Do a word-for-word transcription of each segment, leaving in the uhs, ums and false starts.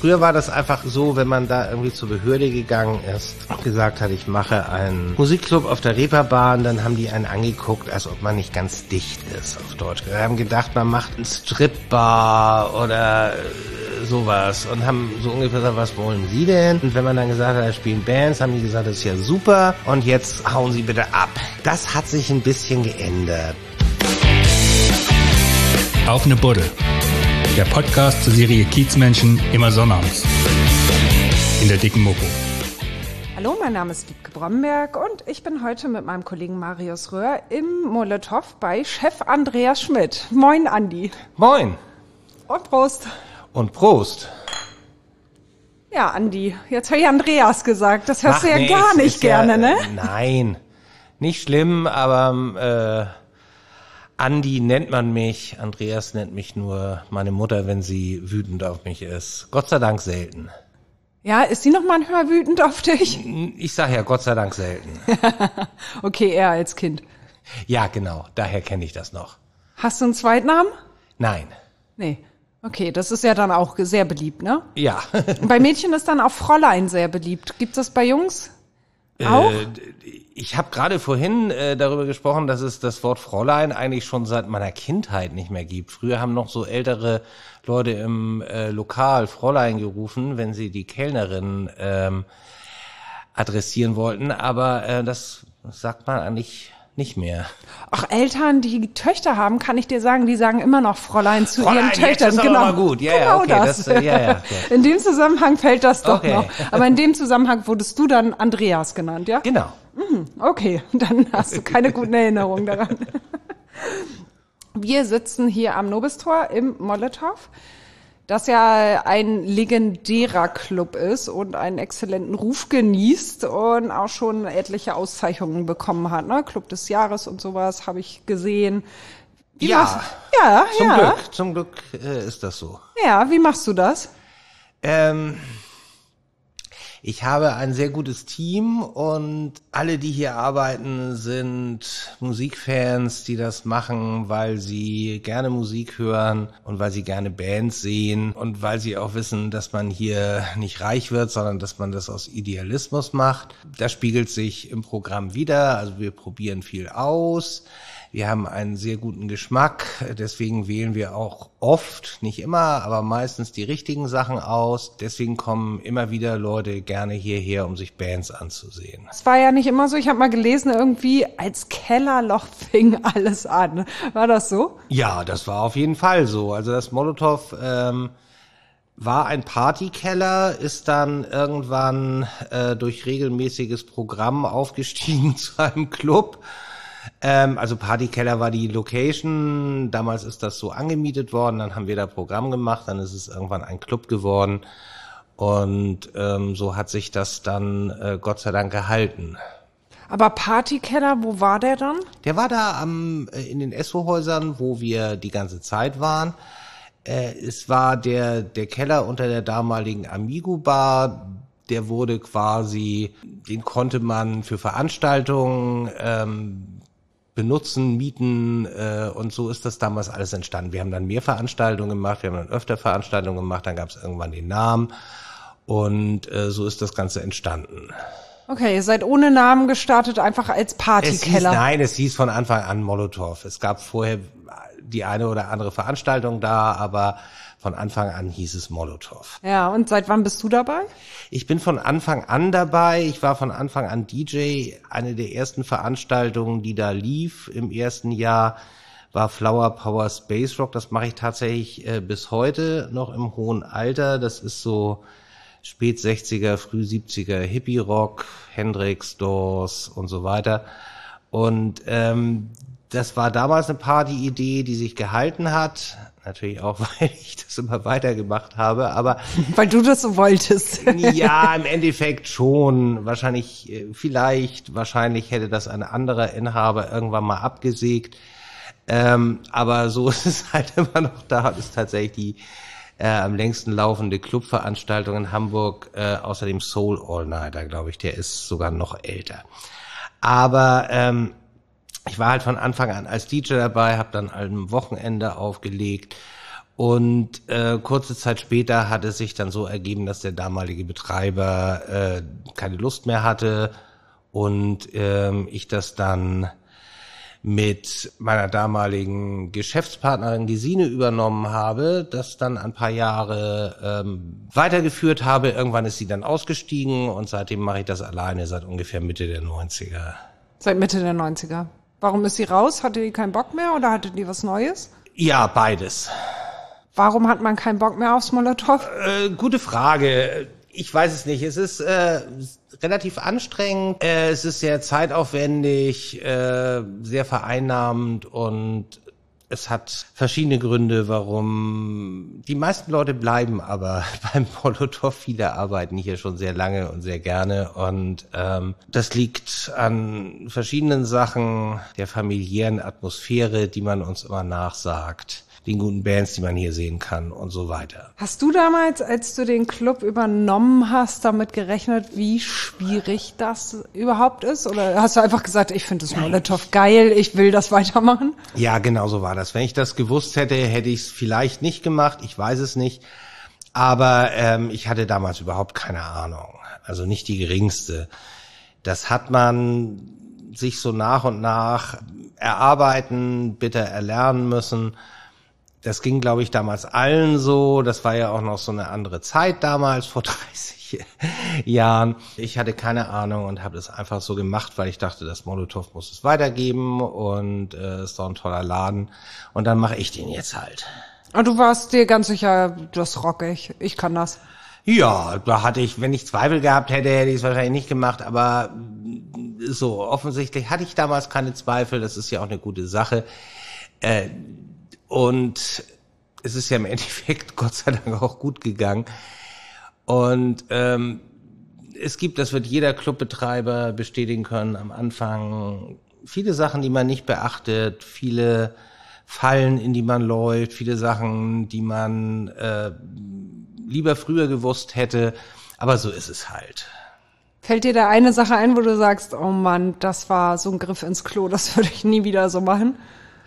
Früher war das einfach so, wenn man da irgendwie zur Behörde gegangen ist und gesagt hat, ich mache einen Musikclub auf der Reeperbahn, dann haben die einen angeguckt, als ob man nicht ganz dicht ist, auf Deutsch. Wir haben gedacht, man macht einen Stripbar oder sowas und haben so ungefähr gesagt, was wollen Sie denn? Und wenn man dann gesagt hat, da spielen Bands, haben die gesagt, das ist ja super und jetzt hauen Sie bitte ab. Das hat sich ein bisschen geändert. Auf ne Buddel. Der Podcast zur Serie Kiezmenschen immer sonnabends. In der dicken Mopo. Hallo, mein Name ist Wiebke Bromberg und ich bin heute mit meinem Kollegen Marius Röhr im Molotow bei Chef Andreas Schmidt. Moin, Andi. Moin. Und Prost. Und Prost. Ja, Andi, jetzt habe ich Andreas gesagt. Das hörst Ach, du ja nee, gar nicht gerne, ja, ne? Äh, nein, nicht schlimm, aber äh, Andi nennt man mich, Andreas nennt mich nur meine Mutter, wenn sie wütend auf mich ist. Gott sei Dank selten. Ja, ist sie noch manchmal wütend auf dich? Ich sage ja Gott sei Dank selten. Okay, eher als Kind. Ja, genau, daher kenne ich das noch. Hast du einen Zweitnamen? Nein. Nee. Okay, das ist ja dann auch sehr beliebt, ne? Ja. Bei Mädchen ist dann auch Fräulein sehr beliebt. Gibt's das bei Jungs auch? Äh, ich habe gerade vorhin äh, darüber gesprochen, dass es das Wort Fräulein eigentlich schon seit meiner Kindheit nicht mehr gibt. Früher haben noch so ältere Leute im äh, Lokal Fräulein gerufen, wenn sie die Kellnerin ähm, adressieren wollten, aber äh, das sagt man eigentlich nicht mehr. Ach, Eltern, die Töchter haben, kann ich dir sagen, die sagen immer noch Fräulein zu Fräulein, ihren Töchtern. jetzt ist aber Genau, mal gut. Ja, genau ja, okay, das. das, äh, ja, ja, okay. In dem Zusammenhang fällt das doch Okay. noch. Aber in dem Zusammenhang wurdest du dann Andreas genannt, ja? Genau. Mhm, okay, dann hast du keine guten Erinnerungen daran. Wir sitzen hier am Nobistor im Molotow, das ja ein legendärer Club ist und einen exzellenten Ruf genießt und auch schon etliche Auszeichnungen bekommen hat, ne? Club des Jahres und sowas habe ich gesehen. Wie Ja, machst, ja, zum ja. Glück, zum Glück äh, ist das so. Ja, wie machst du das? Ähm, ich habe ein sehr gutes Team und alle, die hier arbeiten, sind Musikfans, die das machen, weil sie gerne Musik hören und weil sie gerne Bands sehen und weil sie auch wissen, dass man hier nicht reich wird, sondern dass man das aus Idealismus macht. Das spiegelt sich im Programm wider. Also wir probieren viel aus. Wir haben einen sehr guten Geschmack, deswegen wählen wir auch oft, nicht immer, aber meistens die richtigen Sachen aus. Deswegen kommen immer wieder Leute gerne hierher, um sich Bands anzusehen. Es war ja nicht immer so, ich habe mal gelesen, irgendwie als Kellerloch fing alles an. War das so? Ja, das war auf jeden Fall so. Also das Molotow ähm, war ein Partykeller, ist dann irgendwann äh, durch regelmäßiges Programm aufgestiegen zu einem Club. Ähm, also Partykeller war die Location, damals ist das so angemietet worden, dann haben wir da Programm gemacht, dann ist es irgendwann ein Club geworden und ähm, so hat sich das dann äh, Gott sei Dank gehalten. Aber Partykeller, wo war der dann? Der war da am äh, in den Esso-Häusern, wo wir die ganze Zeit waren. Äh, es war der der Keller unter der damaligen Amigo-Bar. Der wurde quasi, den konnte man für Veranstaltungen ähm, benutzen, mieten äh, und so ist das damals alles entstanden. Wir haben dann mehr Veranstaltungen gemacht, wir haben dann öfter Veranstaltungen gemacht, dann gab es irgendwann den Namen und äh, so ist das Ganze entstanden. Okay, ihr seid ohne Namen gestartet, einfach als Es hieß, Partykeller. nein, es hieß von Anfang an Molotow. Es gab vorher die eine oder andere Veranstaltung da, aber von Anfang an hieß es Molotow. Ja, und seit wann bist du dabei? Ich bin von Anfang an dabei. Ich war von Anfang an D J. Eine der ersten Veranstaltungen, die da lief im ersten Jahr, war Flower Power Space Rock. Das mache ich tatsächlich äh, bis heute noch im hohen Alter. Das ist so spät sechziger, früh siebziger Hippie-Rock, Hendrix, Doors und so weiter. Und ähm, das war damals eine Party-Idee, die sich gehalten hat. Natürlich auch, weil ich das immer weitergemacht habe, aber Weil du das so wolltest. ja, im Endeffekt schon. Wahrscheinlich, vielleicht, wahrscheinlich hätte das ein anderer Inhaber irgendwann mal abgesägt. Ähm, aber so ist es halt immer noch da. Das ist tatsächlich die äh, am längsten laufende Clubveranstaltung in Hamburg. Äh, außerdem Soul All Nighter, glaube ich. Der ist sogar noch älter. Aber ähm, ich war halt von Anfang an als D J dabei, habe dann am Wochenende aufgelegt Und äh, kurze Zeit später hat es sich dann so ergeben, dass der damalige Betreiber äh, keine Lust mehr hatte und ähm, ich das dann mit meiner damaligen Geschäftspartnerin Gesine übernommen habe, das dann ein paar Jahre ähm, weitergeführt habe. Irgendwann ist sie dann ausgestiegen und seitdem mache ich das alleine seit ungefähr Mitte der neunziger. Seit Mitte der neunziger. Warum ist sie raus? Hatte die keinen Bock mehr oder hatte die was Neues? Ja, beides. Warum hat man keinen Bock mehr aufs Molotow? Äh, gute Frage. Ich weiß es nicht. Es ist äh, relativ anstrengend. Äh, es ist sehr zeitaufwendig, äh, sehr vereinnahmend und es hat verschiedene Gründe, warum die meisten Leute bleiben aber beim Molotow. Viele arbeiten hier schon sehr lange und sehr gerne und ähm, das liegt an verschiedenen Sachen, der familiären Atmosphäre, die man uns immer nachsagt, den guten Bands, die man hier sehen kann und so weiter. Hast du damals, als du den Club übernommen hast, damit gerechnet, wie schwierig das überhaupt ist? Oder hast du einfach gesagt, ich finde das Molotow geil, ich will das weitermachen? Ja, genau so war das. Wenn ich das gewusst hätte, hätte ich es vielleicht nicht gemacht. Ich weiß es nicht. Aber ähm, ich hatte damals überhaupt keine Ahnung. Also nicht die geringste. Das hat man sich so nach und nach erarbeiten, bitter erlernen müssen. Das ging, glaube ich, damals allen so. Das war ja auch noch so eine andere Zeit damals, vor dreißig Jahren. Ich hatte keine Ahnung und habe das einfach so gemacht, weil ich dachte, das Molotow muss es weitergeben und äh, ist doch ein toller Laden. Und dann mache ich den jetzt halt. Und du warst dir ganz sicher, das rock ich, ich kann das. Ja, da hatte ich, wenn ich Zweifel gehabt hätte, hätte ich es wahrscheinlich nicht gemacht, aber so, offensichtlich hatte ich damals keine Zweifel. Das ist ja auch eine gute Sache. Äh, Und es ist ja im Endeffekt Gott sei Dank auch gut gegangen. Und ähm, es gibt, das wird jeder Clubbetreiber bestätigen können, am Anfang viele Sachen, die man nicht beachtet, viele Fallen, in die man läuft, viele Sachen, die man äh, lieber früher gewusst hätte. Aber so ist es halt. Fällt dir da eine Sache ein, wo du sagst, oh Mann, das war so ein Griff ins Klo, das würde ich nie wieder so machen?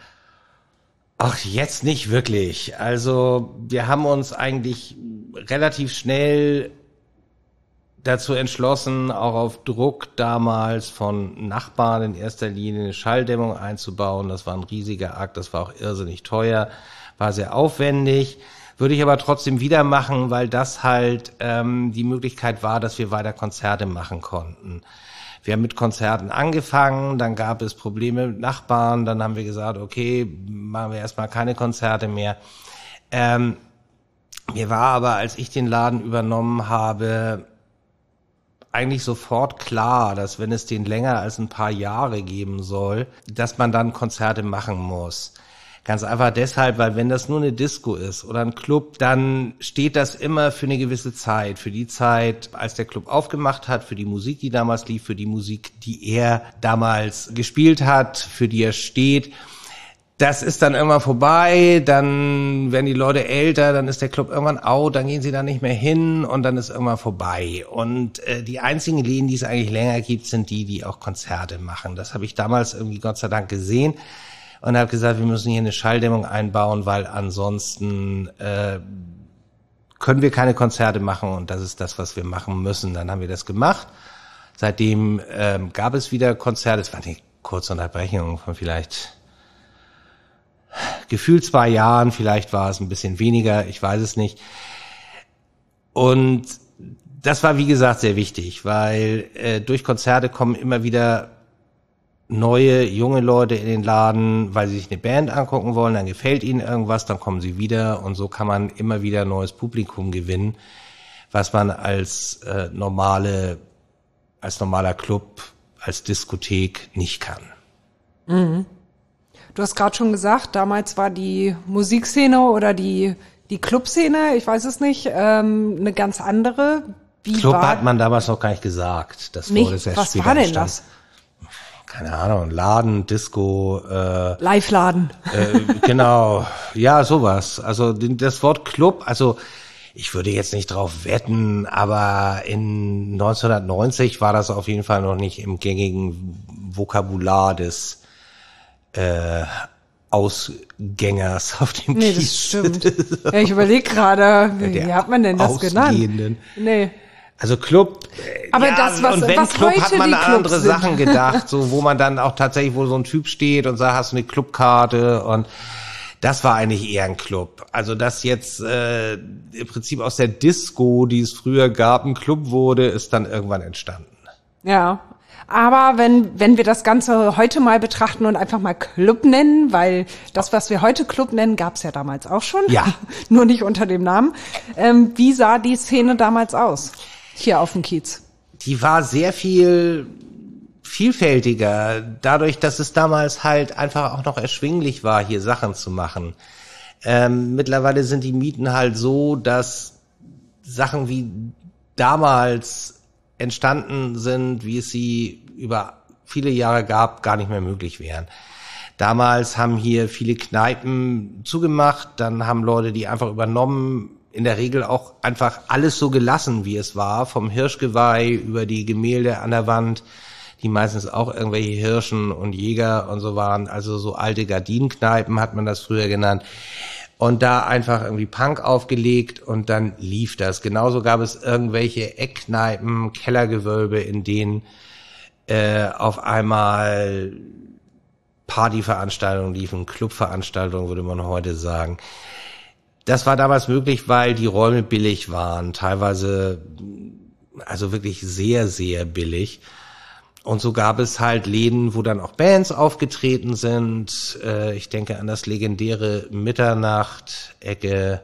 Ach, jetzt nicht wirklich. Also wir haben uns eigentlich relativ schnell dazu entschlossen, auch auf Druck damals von Nachbarn in erster Linie eine Schalldämmung einzubauen. Das war ein riesiger Akt, das war auch irrsinnig teuer, war sehr aufwendig. Würde ich aber trotzdem wieder machen, weil das halt ähm, die Möglichkeit war, dass wir weiter Konzerte machen konnten. Wir haben mit Konzerten angefangen, dann gab es Probleme mit Nachbarn, dann haben wir gesagt, okay, machen wir erstmal keine Konzerte mehr. Ähm, mir war aber, als ich den Laden übernommen habe, eigentlich sofort klar, dass wenn es den länger als ein paar Jahre geben soll, dass man dann Konzerte machen muss. Ganz einfach deshalb, weil wenn das nur eine Disco ist oder ein Club, dann steht das immer für eine gewisse Zeit. Für die Zeit, als der Club aufgemacht hat, für die Musik, die damals lief, für die Musik, die er damals gespielt hat, für die er steht. Das ist dann irgendwann vorbei, dann werden die Leute älter, dann ist der Club irgendwann out, dann gehen sie da nicht mehr hin und dann ist irgendwann vorbei. Und äh, die einzigen Läden, die es eigentlich länger gibt, sind die, die auch Konzerte machen. Das habe ich damals irgendwie Gott sei Dank gesehen. Und habe gesagt, wir müssen hier eine Schalldämmung einbauen, weil ansonsten äh, können wir keine Konzerte machen und das ist das, was wir machen müssen. Dann haben wir das gemacht. Seitdem ähm, gab es wieder Konzerte. Es war eine kurze Unterbrechung von vielleicht gefühlt zwei Jahren. Vielleicht war es ein bisschen weniger, ich weiß es nicht. Und das war, wie gesagt, sehr wichtig, weil äh, durch Konzerte kommen immer wieder neue, junge Leute in den Laden, weil sie sich eine Band angucken wollen, dann gefällt ihnen irgendwas, dann kommen sie wieder und so kann man immer wieder neues Publikum gewinnen, was man als äh, normale, als normaler Club, als Diskothek nicht kann. Mhm. Du hast gerade schon gesagt, damals war die Musikszene oder die die Clubszene, ich weiß es nicht, ähm, eine ganz andere. Wie Club war, hat man damals noch gar nicht gesagt. Das nicht, wurde sehr was später war denn entstanden. das? Keine Ahnung, Laden, Disco, äh, Live-Laden. Äh, genau, ja, sowas. Also das Wort Club, also ich würde jetzt nicht drauf wetten, aber in neunzehnhundertneunzig war das auf jeden Fall noch nicht im gängigen Vokabular des äh, Ausgängers auf dem Nee, Kiez. das stimmt. Ja, ich überlege gerade, wie, wie hat man denn das genannt? Nee. Also Club, aber ja, das, was, und wenn was Club heute hat man die an Clubs andere sind. Sachen gedacht, so wo man dann auch tatsächlich, wo so ein Typ steht und sagt, hast du eine Clubkarte, und das war eigentlich eher ein Club. Also dass jetzt äh, im Prinzip aus der Disco, die es früher gab, ein Club wurde, ist dann irgendwann entstanden. Ja, aber wenn wenn wir das Ganze heute mal betrachten und einfach mal Club nennen, weil das, was wir heute Club nennen, gab's ja damals auch schon, Ja. nur nicht unter dem Namen. Ähm, wie sah die Szene damals aus, hier auf dem Kiez? Die war sehr viel vielfältiger, dadurch, dass es damals halt einfach auch noch erschwinglich war, hier Sachen zu machen. Ähm, mittlerweile sind die Mieten halt so, dass Sachen wie damals entstanden sind, wie es sie über viele Jahre gab, gar nicht mehr möglich wären. Damals haben hier viele Kneipen zugemacht, dann haben Leute die einfach übernommen, in der Regel auch einfach alles so gelassen, wie es war, vom Hirschgeweih über die Gemälde an der Wand, die meistens auch irgendwelche Hirschen und Jäger und so waren, also so alte Gardinenkneipen hat man das früher genannt. Und da einfach irgendwie Punk aufgelegt und dann lief das. Genauso gab es irgendwelche Eckkneipen, Kellergewölbe, in denen äh, auf einmal Partyveranstaltungen liefen, Clubveranstaltungen würde man heute sagen. Das war damals möglich, weil die Räume billig waren, teilweise also wirklich sehr, sehr billig. Und so gab es halt Läden, wo dann auch Bands aufgetreten sind. Äh, ich denke an das legendäre Mitternacht-Ecke,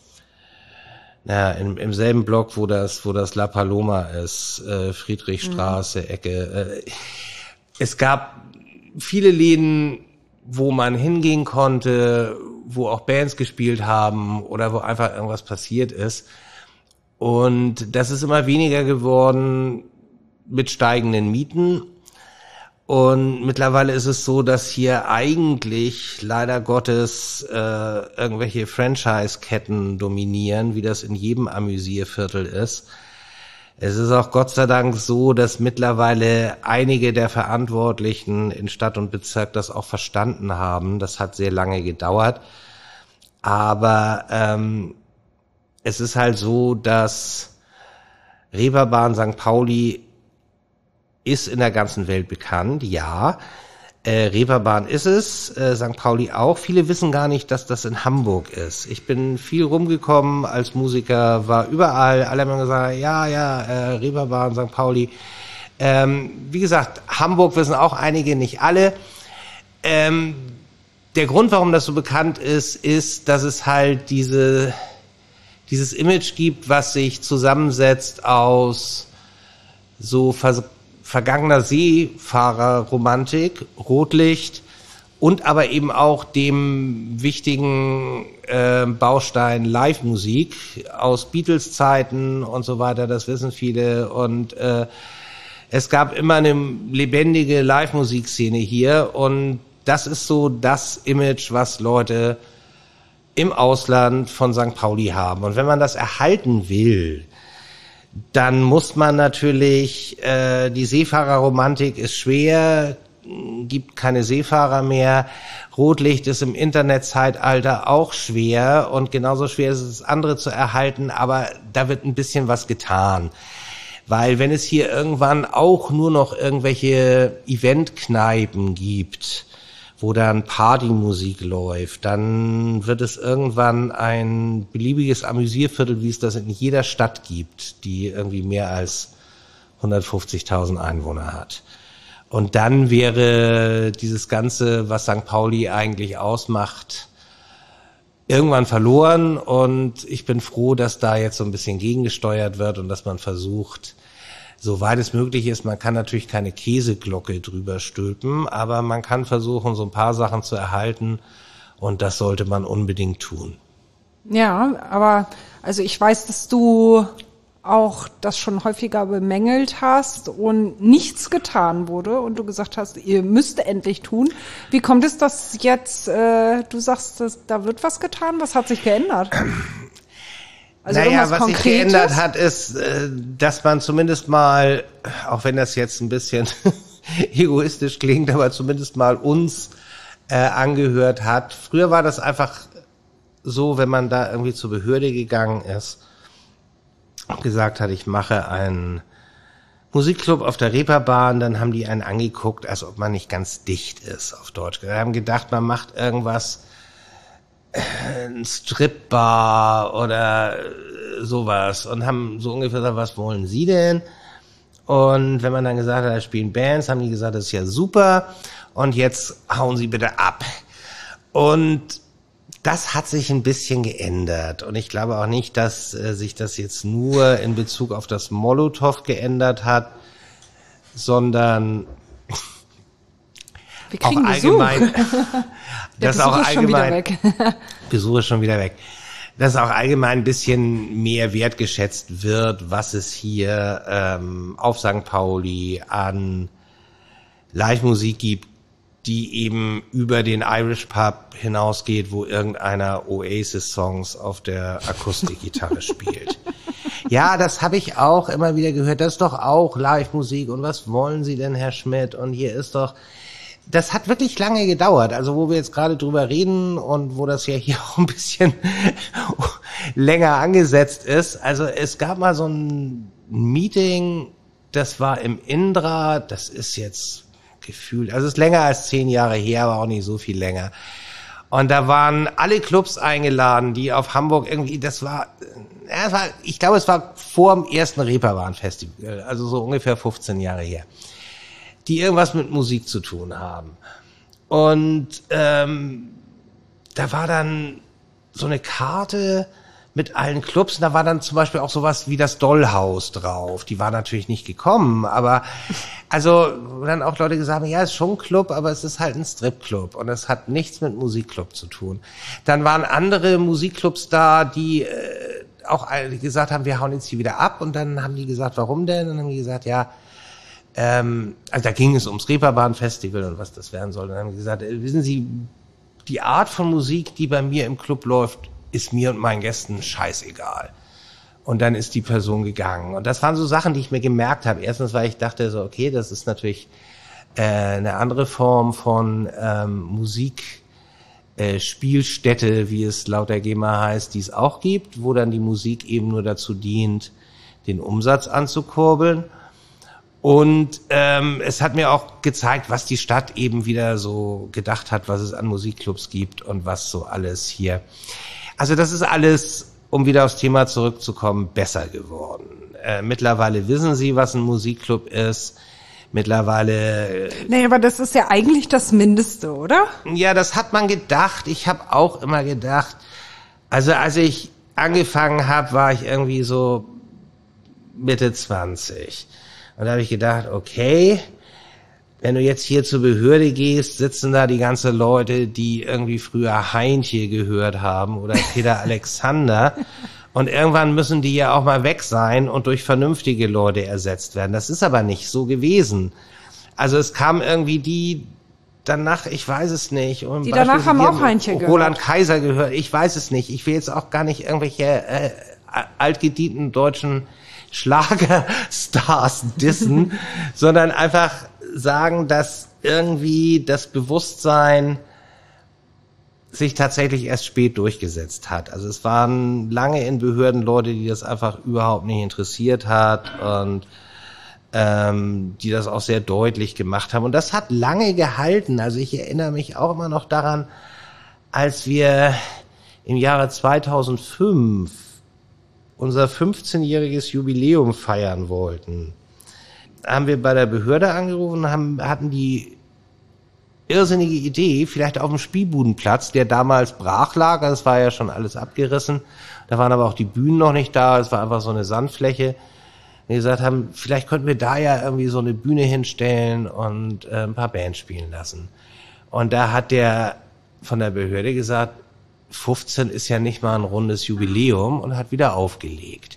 na, im, im selben Block, wo das, wo das La Paloma ist, äh, Friedrichstraße, Ecke. Äh, es gab viele Läden, wo man hingehen konnte, wo auch Bands gespielt haben oder wo einfach irgendwas passiert ist. Und das ist immer weniger geworden mit steigenden Mieten. Und mittlerweile ist es so, dass hier eigentlich leider Gottes äh, irgendwelche Franchise-Ketten dominieren, wie das in jedem Amüsierviertel ist. Es ist auch Gott sei Dank so, dass mittlerweile einige der Verantwortlichen in Stadt und Bezirk das auch verstanden haben. Das hat sehr lange gedauert. Aber ähm, es ist halt so, dass Reeperbahn Sankt Pauli ist in der ganzen Welt bekannt, ja. Äh, Reeperbahn ist es, äh, Sankt Pauli auch. Viele wissen gar nicht, dass das in Hamburg ist. Ich bin viel rumgekommen als Musiker, war überall. Alle haben gesagt, ja, ja, äh, Reeperbahn, Sankt Pauli. Ähm, wie gesagt, Hamburg wissen auch einige, nicht alle. Ähm, der Grund, warum das so bekannt ist, ist, dass es halt diese dieses Image gibt, was sich zusammensetzt aus so vers- vergangener Seefahrerromantik, Rotlicht und aber eben auch dem wichtigen äh, Baustein Live-Musik aus Beatles-Zeiten und so weiter, das wissen viele. Und äh, es gab immer eine lebendige Live-Musikszene hier und das ist so das Image, was Leute im Ausland von Sankt Pauli haben. Und wenn man das erhalten will, dann muss man natürlich, äh, die Seefahrerromantik ist schwer, gibt keine Seefahrer mehr. Rotlicht ist im Internetzeitalter auch schwer und genauso schwer ist es, andere zu erhalten, aber da wird ein bisschen was getan. Weil wenn es hier irgendwann auch nur noch irgendwelche Eventkneipen gibt, wo dann Partymusik läuft, dann wird es irgendwann ein beliebiges Amüsierviertel, wie es das in jeder Stadt gibt, die irgendwie mehr als hundertfünfzigtausend Einwohner hat. Und dann wäre dieses Ganze, was Sankt Pauli eigentlich ausmacht, irgendwann verloren. Und ich bin froh, dass da jetzt so ein bisschen gegengesteuert wird und dass man versucht, soweit es möglich ist, man kann natürlich keine Käseglocke drüber stülpen, aber man kann versuchen, so ein paar Sachen zu erhalten und das sollte man unbedingt tun. Ja, aber also ich weiß, dass du auch das schon häufiger bemängelt hast und nichts getan wurde und du gesagt hast, ihr müsst endlich tun. Wie kommt es, dass jetzt äh, du sagst, dass, da wird was getan? Was hat sich geändert? Also naja, was Konkretes? sich geändert hat, ist, dass man zumindest mal, auch wenn das jetzt ein bisschen egoistisch klingt, aber zumindest mal uns äh, angehört hat. Früher war das einfach so, wenn man da irgendwie zur Behörde gegangen ist und gesagt hat, ich mache einen Musikclub auf der Reeperbahn, dann haben die einen angeguckt, als ob man nicht ganz dicht ist, auf Deutsch. Wir haben gedacht, man macht irgendwas, äh, ein Stripbar oder sowas und haben so ungefähr gesagt, was wollen Sie denn? Und wenn man dann gesagt hat, da spielen Bands, haben die gesagt, das ist ja super und jetzt hauen Sie bitte ab. Und das hat sich ein bisschen geändert und ich glaube auch nicht, dass äh, sich das jetzt nur in Bezug auf das Molotow geändert hat, sondern Wir kriegen auch allgemein, Der das auch Besuch ist schon wieder allgemein, weg. Besuch ist schon wieder weg, dass auch allgemein ein bisschen mehr wertgeschätzt wird, was es hier ähm, auf Sankt Pauli an Live-Musik gibt, die eben über den Irish Pub hinausgeht, wo irgendeiner Oasis-Songs auf der Akustikgitarre spielt. Ja, das habe ich auch immer wieder gehört. Das ist doch auch Live-Musik. Und was wollen Sie denn, Herr Schmidt? Und hier ist doch... Das hat wirklich lange gedauert. Also wo wir jetzt gerade drüber reden und wo das ja hier auch ein bisschen länger angesetzt ist. Also es gab mal so ein Meeting, das war im Indra. Das ist jetzt... gefühlt. Also es ist länger als zehn Jahre her, aber auch nicht so viel länger. Und da waren alle Clubs eingeladen, die auf Hamburg irgendwie, das war, ja, es war ich glaube, es war vor dem ersten Reeperbahn-Festival, also so ungefähr fünfzehn Jahre her, die irgendwas mit Musik zu tun haben. Und ähm, da war dann so eine Karte mit allen Clubs. Und da war dann zum Beispiel auch sowas wie das Dollhaus drauf. Die war natürlich nicht gekommen, aber also wo dann auch Leute gesagt haben, ja, es ist schon ein Club, aber es ist halt ein Stripclub und es hat nichts mit Musikclub zu tun. Dann waren andere Musikclubs da, die äh, auch gesagt haben, wir hauen jetzt hier wieder ab. Und dann haben die gesagt, warum denn? Und dann haben die gesagt, ja, ähm, also da ging es ums Reeperbahn-Festival und was das werden soll. Und dann haben die gesagt, äh, wissen Sie, die Art von Musik, die bei mir im Club läuft, ist mir und meinen Gästen scheißegal. Und dann ist die Person gegangen. Und das waren so Sachen, die ich mir gemerkt habe. Erstens, weil ich dachte so, okay, das ist natürlich äh, eine andere Form von ähm, Musik, äh, Spielstätte, wie es laut der GEMA heißt, die es auch gibt, wo dann die Musik eben nur dazu dient, den Umsatz anzukurbeln. Und ähm, es hat mir auch gezeigt, was die Stadt eben wieder so gedacht hat, was es an Musikclubs gibt und was so alles hier. Also das ist alles, um wieder aufs Thema zurückzukommen, besser geworden. Äh, mittlerweile wissen Sie, was ein Musikclub ist. Mittlerweile... Äh, Nee, aber das ist ja eigentlich das Mindeste, oder? Ja, das hat man gedacht. Ich habe auch immer gedacht, also als ich angefangen habe, war ich irgendwie so Mitte zwanzig. Und da habe ich gedacht, okay, wenn du jetzt hier zur Behörde gehst, sitzen da die ganzen Leute, die irgendwie früher Heintje gehört haben oder Peter Alexander. Und irgendwann müssen die ja auch mal weg sein und durch vernünftige Leute ersetzt werden. Das ist aber nicht so gewesen. Also es kam irgendwie die danach, ich weiß es nicht. Und die danach haben auch Heintje gehört. Roland Kaiser gehört, ich weiß es nicht. Ich will jetzt auch gar nicht irgendwelche äh, altgedienten deutschen Schlagerstars dissen, sondern einfach sagen, dass irgendwie das Bewusstsein sich tatsächlich erst spät durchgesetzt hat. Also es waren lange in Behörden Leute, die das einfach überhaupt nicht interessiert hat und ähm, die das auch sehr deutlich gemacht haben. Und das hat lange gehalten. Also ich erinnere mich auch immer noch daran, als wir im Jahre zweitausendfünf unser fünfzehnjähriges Jubiläum feiern wollten, haben wir bei der Behörde angerufen und haben, hatten die irrsinnige Idee, vielleicht auf dem Spielbudenplatz, der damals brach lag, das war ja schon alles abgerissen, da waren aber auch die Bühnen noch nicht da, es war einfach so eine Sandfläche, wir gesagt haben, vielleicht könnten wir da ja irgendwie so eine Bühne hinstellen und äh, ein paar Bands spielen lassen. Und da hat der von der Behörde gesagt, fünfzehn ist ja nicht mal ein rundes Jubiläum und hat wieder aufgelegt.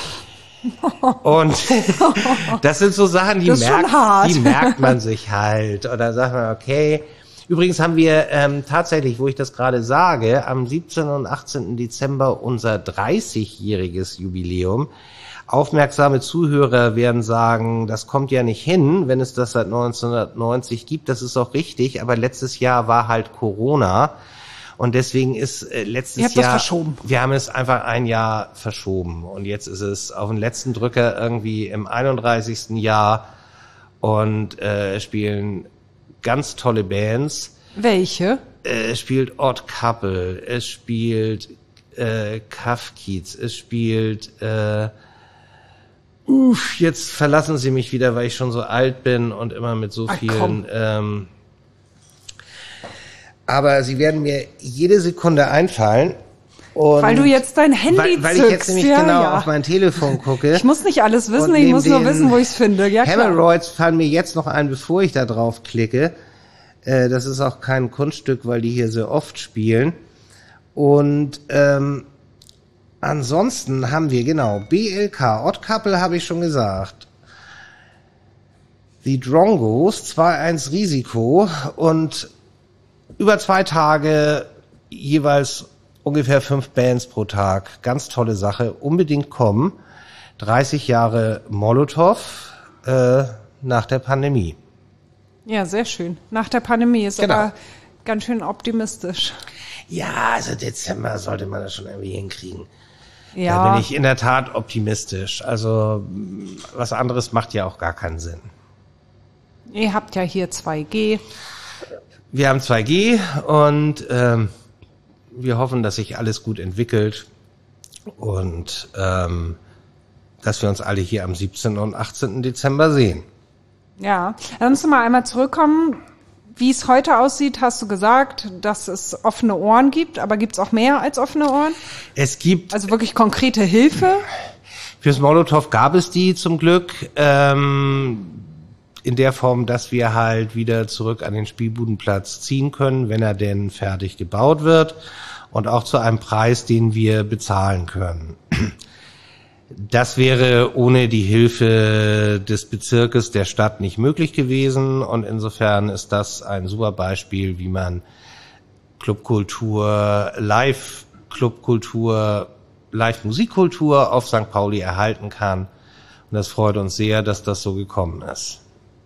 Und das sind so Sachen, die merkt, die merkt man sich halt. Und dann sagt man, okay, Übrigens haben wir ähm, tatsächlich, wo ich das gerade sage, am siebzehnten und achtzehnten Dezember unser dreißigjähriges Jubiläum. Aufmerksame Zuhörer werden sagen, das kommt ja nicht hin, wenn es das seit neunzehnhundertneunzig gibt. Das ist auch richtig, aber letztes Jahr war halt Corona. Und deswegen ist äh, letztes Ihr habt Jahr, das verschoben. Wir haben es einfach ein Jahr verschoben. Und jetzt ist es auf den letzten Drücker irgendwie im einunddreißigsten Jahr und äh, spielen ganz tolle Bands. Welche? Äh, es spielt Odd Couple, es spielt äh, Kafkiez, es spielt äh, uff, jetzt verlassen sie mich wieder, weil ich schon so alt bin und immer mit so Ach, vielen ähm, aber sie werden mir jede Sekunde einfallen. Und weil du jetzt dein Handy weil, weil zückst. ich jetzt nämlich ja, genau ja. auf mein Telefon gucke. Ich muss nicht alles wissen, Und ich neben muss nur den wissen, wo ich es finde. Ja, klar. Hemorrhoids fallen mir jetzt noch ein, bevor ich da drauf klicke. Äh, das ist auch kein Kunststück, weil die hier sehr oft spielen. Und ähm, ansonsten haben wir, genau, B L K, Odd Couple habe ich schon gesagt. The Drongos, zwei eins Risiko und über zwei Tage jeweils ungefähr fünf Bands pro Tag. Ganz tolle Sache. Unbedingt kommen. dreißig Jahre Molotow äh, nach der Pandemie. Ja, sehr schön. Nach der Pandemie ist Genau. aber ganz schön optimistisch. Ja, also Dezember sollte man das schon irgendwie hinkriegen. Ja. Da bin ich in der Tat optimistisch. Also was anderes macht ja auch gar keinen Sinn. Ihr habt ja hier zwei G. Wir haben zwei G und ähm, wir hoffen, dass sich alles gut entwickelt und ähm, dass wir uns alle hier am siebzehnten und achtzehnten Dezember sehen. Ja, dann musst du mal einmal zurückkommen. Wie es heute aussieht, hast du gesagt, dass es offene Ohren gibt, aber gibt es auch mehr als offene Ohren? Es gibt, Also wirklich konkrete Hilfe? fürs Molotow gab es die zum Glück, ähm, in der Form, dass wir halt wieder zurück an den Spielbudenplatz ziehen können, wenn er denn fertig gebaut wird und auch zu einem Preis, den wir bezahlen können. Das wäre ohne die Hilfe des Bezirkes der Stadt nicht möglich gewesen und insofern ist das ein super Beispiel, wie man Clubkultur, Live-Clubkultur, Live-Musikkultur auf Sankt Pauli erhalten kann und das freut uns sehr, dass das so gekommen ist.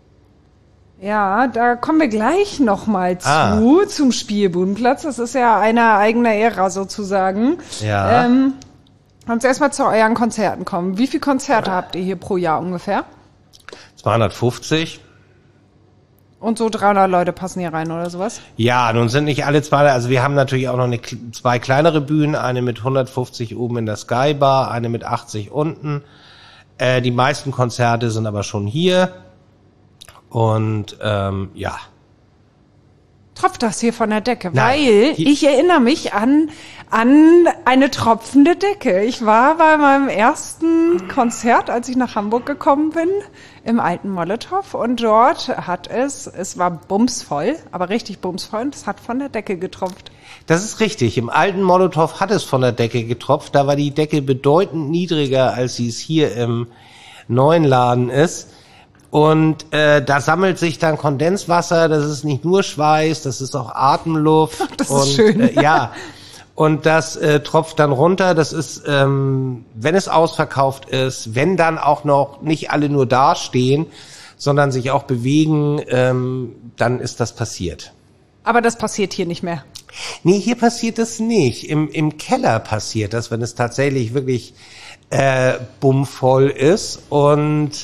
Ja, da kommen wir gleich nochmal zu, Ah. zum Spielbudenplatz. Das ist ja eine eigene Ära sozusagen. Ja. Ähm, uns erstmal zu euren Konzerten kommen. Wie viele Konzerte habt ihr hier pro Jahr ungefähr? zweihundertfünfzig. Und so dreihundert Leute passen hier rein oder sowas? Ja, nun sind nicht alle zwei, also wir haben natürlich auch noch eine, zwei kleinere Bühnen, eine mit hundertfünfzig oben in der Skybar, eine mit achtzig unten. Äh, die meisten Konzerte sind aber schon hier. Und ähm, ja. Tropft das hier von der Decke? Nein. Weil Hier- ich erinnere mich an, an eine tropfende Decke. Ich war bei meinem ersten Konzert, als ich nach Hamburg gekommen bin, im alten Molotow. Und dort hat es, es war bumsvoll, aber richtig bumsvoll, und es hat von der Decke getropft. Das ist richtig. Im alten Molotow hat es von der Decke getropft. Da war die Decke bedeutend niedriger, als sie es hier im neuen Laden ist. Und äh, da sammelt sich dann Kondenswasser. Das ist nicht nur Schweiß, das ist auch Atemluft. Das ist und, schön. Äh, ja, und das äh, tropft dann runter. Das ist, ähm, wenn es ausverkauft ist, wenn dann auch noch nicht alle nur dastehen, sondern sich auch bewegen, ähm, dann ist das passiert. Aber das passiert hier nicht mehr. Nee, hier passiert das nicht. Im, im Keller passiert das, wenn es tatsächlich wirklich äh, bummvoll ist. Und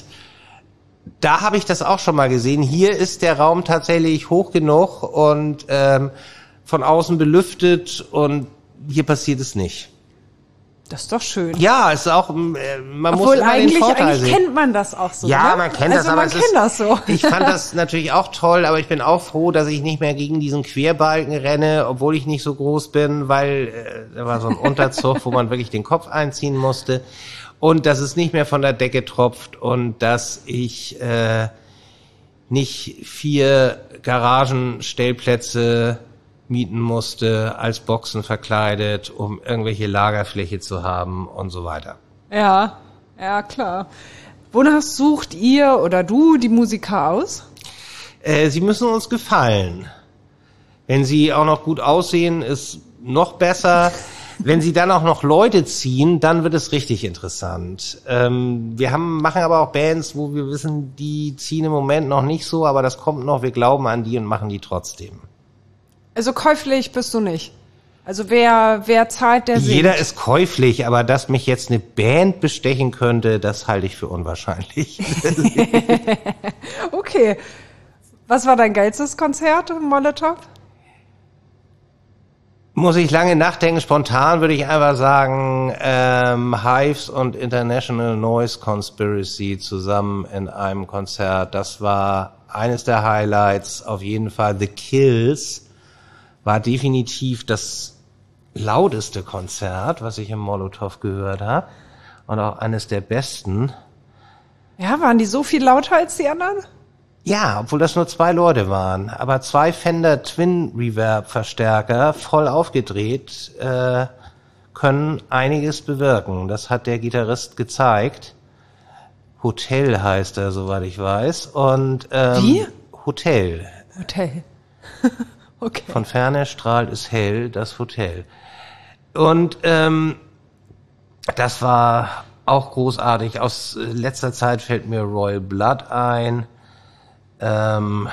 da habe ich das auch schon mal gesehen. Hier ist der Raum tatsächlich hoch genug und ähm, von außen belüftet und hier passiert es nicht. Das ist doch schön. Ja, es ist auch, äh, man muss Obwohl immer den eigentlich, Vorteil eigentlich sehen. kennt man das auch so. Ja, ne? man kennt also das, aber man es kennt ist, das so. ich fand das natürlich auch toll, aber ich bin auch froh, dass ich nicht mehr gegen diesen Querbalken renne, obwohl ich nicht so groß bin, weil äh, da war so ein Unterzug, wo man wirklich den Kopf einziehen musste und dass es nicht mehr von der Decke tropft und dass ich äh, nicht vier Garagenstellplätze mieten musste, als Boxen verkleidet, um irgendwelche Lagerfläche zu haben und so weiter. Ja, ja, klar. Wonach sucht ihr oder du die Musiker aus? Äh, sie müssen uns gefallen. Wenn sie auch noch gut aussehen, ist noch besser. Wenn sie dann auch noch Leute ziehen, dann wird es richtig interessant. Ähm, wir haben, machen aber auch Bands, wo wir wissen, die ziehen im Moment noch nicht so, aber das kommt noch, wir glauben an die und machen die trotzdem. Also käuflich bist du nicht? Also wer, wer zahlt, der singt? Jeder ist käuflich, aber dass mich jetzt eine Band bestechen könnte, das halte ich für unwahrscheinlich. Okay. Was war dein geilstes Konzert im Molotow? Muss ich lange nachdenken. Spontan würde ich einfach sagen, ähm, Hives und International Noise Conspiracy zusammen in einem Konzert. Das war eines der Highlights. Auf jeden Fall The Kills war definitiv das lauteste Konzert, was ich im Molotow gehört habe. Und auch eines der besten. Ja, waren die so viel lauter als die anderen? Ja, obwohl das nur zwei Leute waren. Aber zwei Fender Twin Reverb Verstärker voll aufgedreht äh, können einiges bewirken. Das hat der Gitarrist gezeigt. Hotel heißt er, soweit ich weiß. Und ähm, Wie? Hotel. Hotel. Okay. Von ferne strahlt es hell, das Hotel. Und ähm, das war auch großartig. Aus letzter Zeit fällt mir Royal Blood ein. Ähm,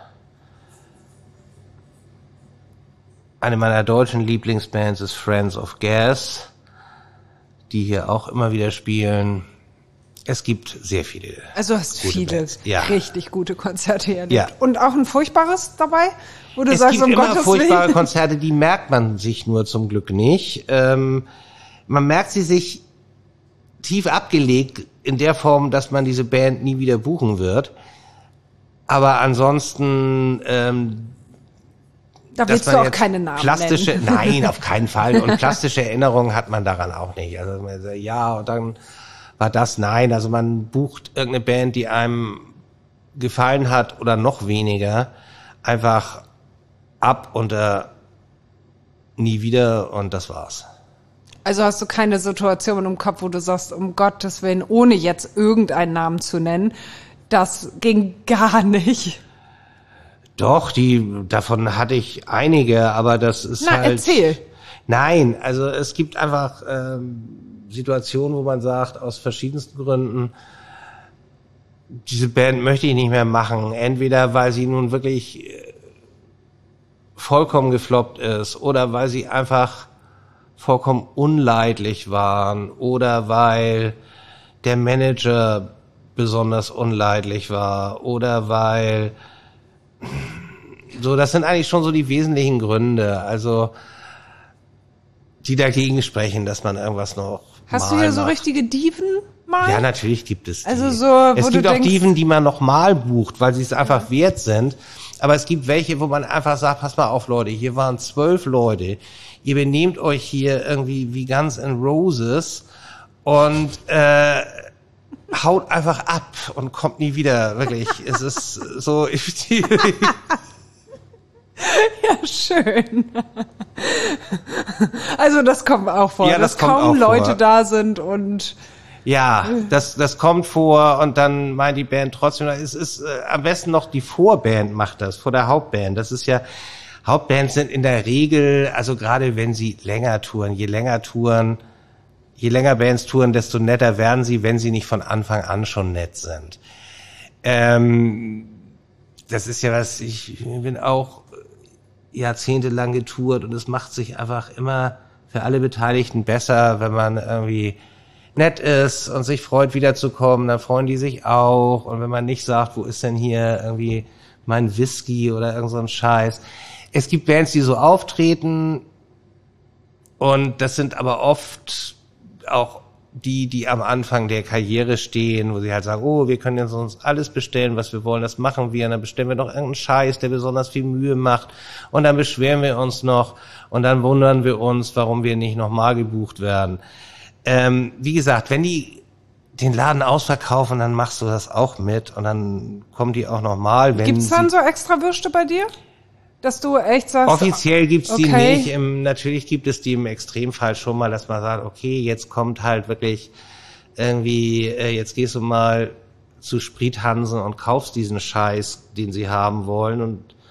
eine meiner deutschen Lieblingsbands ist Friends of Gas, die hier auch immer wieder spielen. Es gibt sehr viele. Also du hast viele Bands. Ja. richtig gute Konzerte erlebt. Ja. Und auch ein furchtbares dabei, wo du Es sagst, gibt um immer Gottes furchtbare Willen. Konzerte, die merkt man sich nur zum Glück nicht. Ähm, man merkt sie sich tief abgelegt in der Form, dass man diese Band nie wieder buchen wird. Aber ansonsten, ähm, Da dass willst man du auch jetzt keine Namen plastische, nennen. nein, auf keinen Fall. Und plastische Erinnerungen hat man daran auch nicht. Also man sagt, ja, und dann war das, nein. Also man bucht irgendeine Band, die einem gefallen hat oder noch weniger, einfach ab und äh, nie wieder und das war's. Also hast du keine Situation im Kopf, wo du sagst, um Gottes Willen, ohne jetzt irgendeinen Namen zu nennen, das ging gar nicht. Doch, die, davon hatte ich einige, aber das ist Na, halt... erzähl. Nein, also es gibt einfach ähm, Situationen, wo man sagt, aus verschiedensten Gründen, diese Band möchte ich nicht mehr machen. Entweder weil sie nun wirklich äh, vollkommen gefloppt ist oder weil sie einfach vollkommen unleidlich waren oder weil der Manager besonders unleidlich war oder weil so, das sind eigentlich schon so die wesentlichen Gründe, also die dagegen sprechen, dass man irgendwas noch Hast mal du hier so macht. richtige Diven mal? Ja, natürlich gibt es die. Also so, wo es du gibt auch denkst- Diven, die man nochmal bucht, weil sie es einfach wert sind. Aber es gibt welche, wo man einfach sagt, pass mal auf, Leute, hier waren zwölf Leute. Ihr benehmt euch hier irgendwie wie Guns N' Roses und äh, haut einfach ab und kommt nie wieder. Wirklich, es ist so... Ja, schön. Also das kommt auch vor, Ja, das dass kommt kaum auch Leute vor. da sind und Ja, das das kommt vor und dann meint die Band trotzdem, es ist äh, am besten noch die Vorband macht das, vor der Hauptband. Das ist ja, Hauptbands sind in der Regel, also gerade wenn sie länger touren, je länger touren, je länger Bands touren, desto netter werden sie, wenn sie nicht von Anfang an schon nett sind. Ähm, das ist ja was, ich bin auch jahrzehntelang getourt und es macht sich einfach immer für alle Beteiligten besser, wenn man irgendwie nett ist und sich freut, wiederzukommen, dann freuen die sich auch. Und wenn man nicht sagt, wo ist denn hier irgendwie mein Whisky oder irgend so ein Scheiß. Es gibt Bands, die so auftreten und das sind aber oft auch die, die am Anfang der Karriere stehen, wo sie halt sagen, oh, wir können jetzt uns alles bestellen, was wir wollen, das machen wir. Und dann bestellen wir noch irgendeinen Scheiß, der besonders viel Mühe macht. Und dann beschweren wir uns noch und dann wundern wir uns, warum wir nicht nochmal gebucht werden. Ähm, wie gesagt, wenn die den Laden ausverkaufen, dann machst du das auch mit und dann kommen die auch nochmal. gibt's dann so extra Würste bei dir? Dass du echt sagst... Offiziell gibt's die okay. nicht. Im, natürlich gibt es die im Extremfall schon mal, dass man sagt, okay, jetzt kommt halt wirklich irgendwie, äh, jetzt gehst du mal zu Sprithansen und kaufst diesen Scheiß, den sie haben wollen und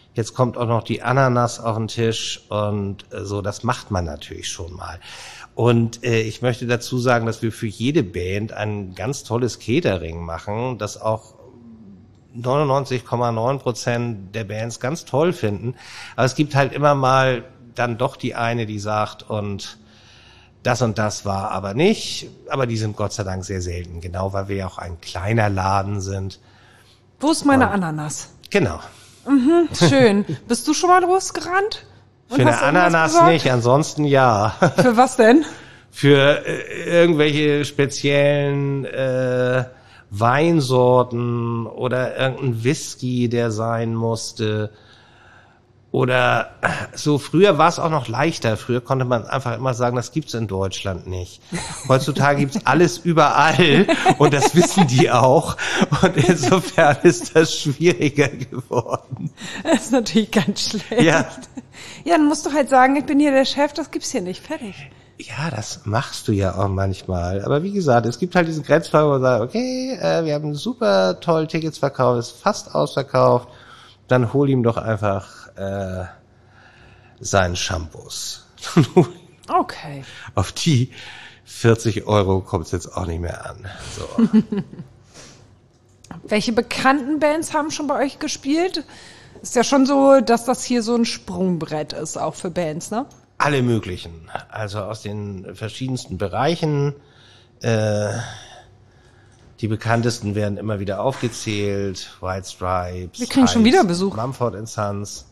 Jetzt kommt auch noch die Ananas auf den Tisch und äh, so, das macht man natürlich schon mal. Und äh, ich möchte dazu sagen, dass wir für jede Band ein ganz tolles Catering machen, das auch neunundneunzig Komma neun Prozent der Bands ganz toll finden. Aber es gibt halt immer mal dann doch die eine, die sagt, und das und das war aber nicht. Aber die sind Gott sei Dank sehr selten, genau, weil wir ja auch ein kleiner Laden sind. Wo ist meine und, Ananas? Genau. Mhm, schön. Bist du schon mal losgerannt? Und Für eine Ananas nicht, ansonsten ja. Für was denn? Für äh, irgendwelche speziellen äh, Weinsorten oder irgendein Whisky, der sein musste. Oder so, früher war es auch noch leichter. Früher konnte man einfach immer sagen, das gibt's in Deutschland nicht. Heutzutage gibt's alles überall und das wissen die auch. Und insofern ist das schwieriger geworden. Das ist natürlich ganz schlecht. Ja. Ja, dann musst du halt sagen, ich bin hier der Chef, das gibt's hier nicht. Fertig. Ja, das machst du ja auch manchmal. Aber wie gesagt, es gibt halt diesen Grenzfall, wo man sagt, okay, äh, wir haben super toll Tickets verkauft, ist fast ausverkauft. Dann hol ihm doch einfach äh, seinen Shampoos. Okay. Auf die vierzig Euro kommt es jetzt auch nicht mehr an. So. Welche bekannten Bands haben schon bei euch gespielt? Ist ja schon so, dass das hier so ein Sprungbrett ist, auch für Bands, ne? Alle möglichen. Also aus den verschiedensten Bereichen. Äh, die bekanntesten werden immer wieder aufgezählt. White Stripes. Wir kriegen schon wieder Besuch. Mumford and Sons.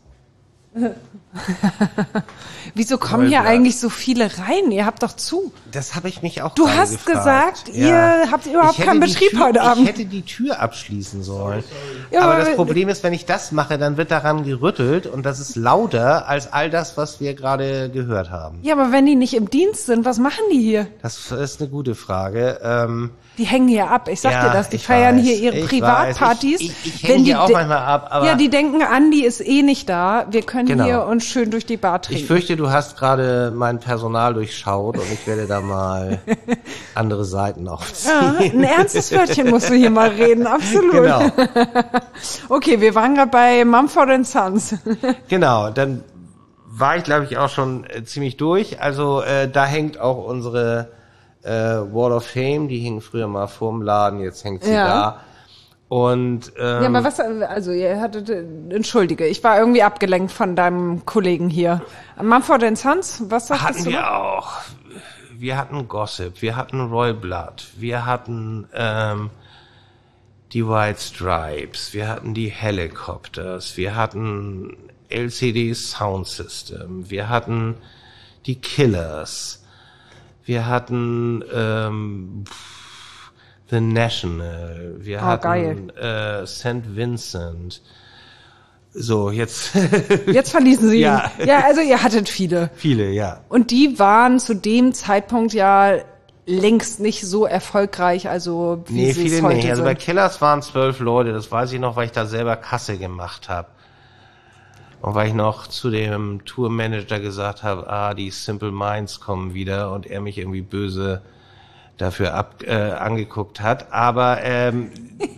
Wieso kommen hier eigentlich so viele rein? Ihr habt doch zu. Das habe ich mich auch Du gerade hast gefragt. gesagt, Ja. ihr habt überhaupt Ich keinen hätte die Betrieb Tür, heute Abend. Ich hätte die Tür abschließen sollen. Ja, aber aber- das Problem ist, wenn ich das mache, dann wird daran gerüttelt und das ist lauter als all das, was wir gerade gehört haben. Ja, aber wenn die nicht im Dienst sind, was machen die hier? Das ist eine gute Frage. Ähm, Die hängen hier ab. Ich sag Ja, dir das. Die ich feiern weiß, hier ihre ich Privatpartys. weiß. Ich- ich- ich häng hier auch de- manchmal ab, aber- ja, die denken, Andi ist eh nicht da. Wir können Genau. hier uns schön durch die Bar trinken. Ich fürchte, du hast gerade mein Personal durchschaut und ich werde da mal andere Seiten aufziehen. ja, ein ernstes Wörtchen musst du hier mal reden, absolut. Genau, Okay, wir waren gerade bei Mumford and Sons. genau. Dann war ich, glaube ich, auch schon äh, ziemlich durch. Also äh, da hängt auch unsere äh, Wall of Fame, die hing früher mal vorm Laden, jetzt hängt sie Ja. da. Und ähm, Ja, aber was, also ihr hattet, äh, entschuldige, ich war irgendwie abgelenkt von deinem Kollegen hier. Mumford and Sons, was sagst hatten du? wir auch. Wir hatten Gossip, wir hatten Royal Blood, wir hatten ähm, die White Stripes, wir hatten die Helicopters, wir hatten L C D Sound System, wir hatten die Killers, wir hatten ähm, The National, wir Oh, hatten äh, Saint Vincent. So, jetzt Jetzt verließen sie Ja. ihn. Ja, also ihr hattet viele. viele, ja. Und die waren zu dem Zeitpunkt ja längst nicht so erfolgreich, also wie Nee, sie es viele heute nicht. Also bei sind. Killers waren zwölf Leute, das weiß ich noch, weil ich da selber Kasse gemacht habe. Und weil ich noch zu dem Tourmanager gesagt habe, ah, die Simple Minds kommen wieder und er mich irgendwie böse dafür ab, äh, angeguckt hat. Aber ähm,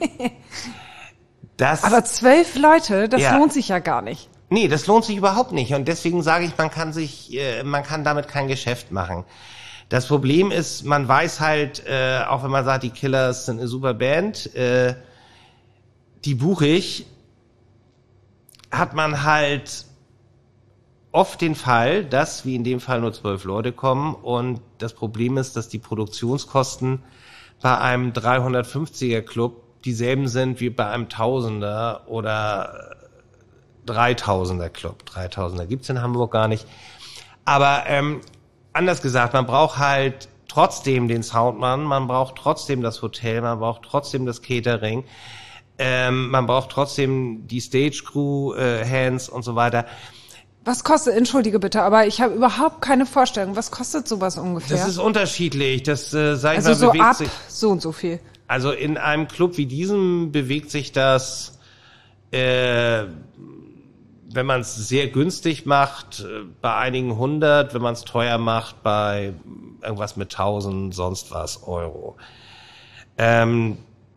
das... Aber zwölf Leute, das Ja. lohnt sich ja gar nicht. Nee, das lohnt sich überhaupt nicht. Und deswegen sage ich, man kann sich, äh, man kann damit kein Geschäft machen. Das Problem ist, man weiß halt, äh, auch wenn man sagt, die Killers sind eine super Band, äh, die buche ich, hat man halt oft den Fall, dass, wie in dem Fall, nur zwölf Leute kommen. Und das Problem ist, dass die Produktionskosten bei einem dreihundertfünfziger Club dieselben sind wie bei einem Tausender oder Dreitausender Club. Dreitausender gibt's in Hamburg gar nicht. Aber ähm, anders gesagt, man braucht halt trotzdem den Soundmann, man braucht trotzdem das Hotel, man braucht trotzdem das Catering, ähm, man braucht trotzdem die Stage Crew, äh, Hands und so weiter. Was kostet, entschuldige bitte, aber ich habe überhaupt keine Vorstellung. Was kostet sowas ungefähr? Das ist unterschiedlich. Das, äh, sag ich also mal, so bewegt ab sich. so und so viel. Also in einem Club wie diesem bewegt sich das, äh, wenn man es sehr günstig macht, äh, bei einigen hundert, wenn man es teuer macht, bei irgendwas mit tausend, sonst was Euro. Ähm,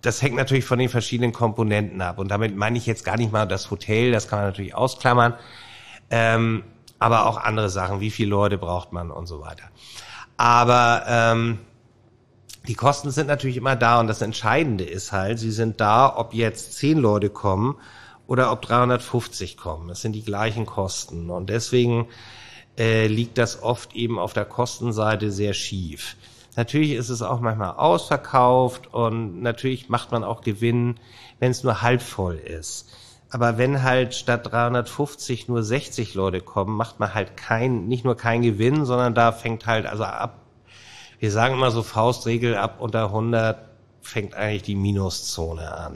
das hängt natürlich von den verschiedenen Komponenten ab. Und damit meine ich jetzt gar nicht mal das Hotel, das kann man natürlich ausklammern, ähm, aber auch andere Sachen, wie viele Leute braucht man und so weiter. Aber ähm, die Kosten sind natürlich immer da und das Entscheidende ist halt, sie sind da, ob jetzt zehn Leute kommen oder ob dreihundertfünfzig kommen. Es sind die gleichen Kosten und deswegen äh, liegt das oft eben auf der Kostenseite sehr schief. Natürlich ist es auch manchmal ausverkauft und natürlich macht man auch Gewinn, wenn es nur halb voll ist. Aber wenn halt statt dreihundertfünfzig nur sechzig Leute kommen, macht man halt kein, nicht nur keinen Gewinn, sondern da fängt halt, also ab, wir sagen immer so Faustregel, ab unter hundert fängt eigentlich die Minuszone an.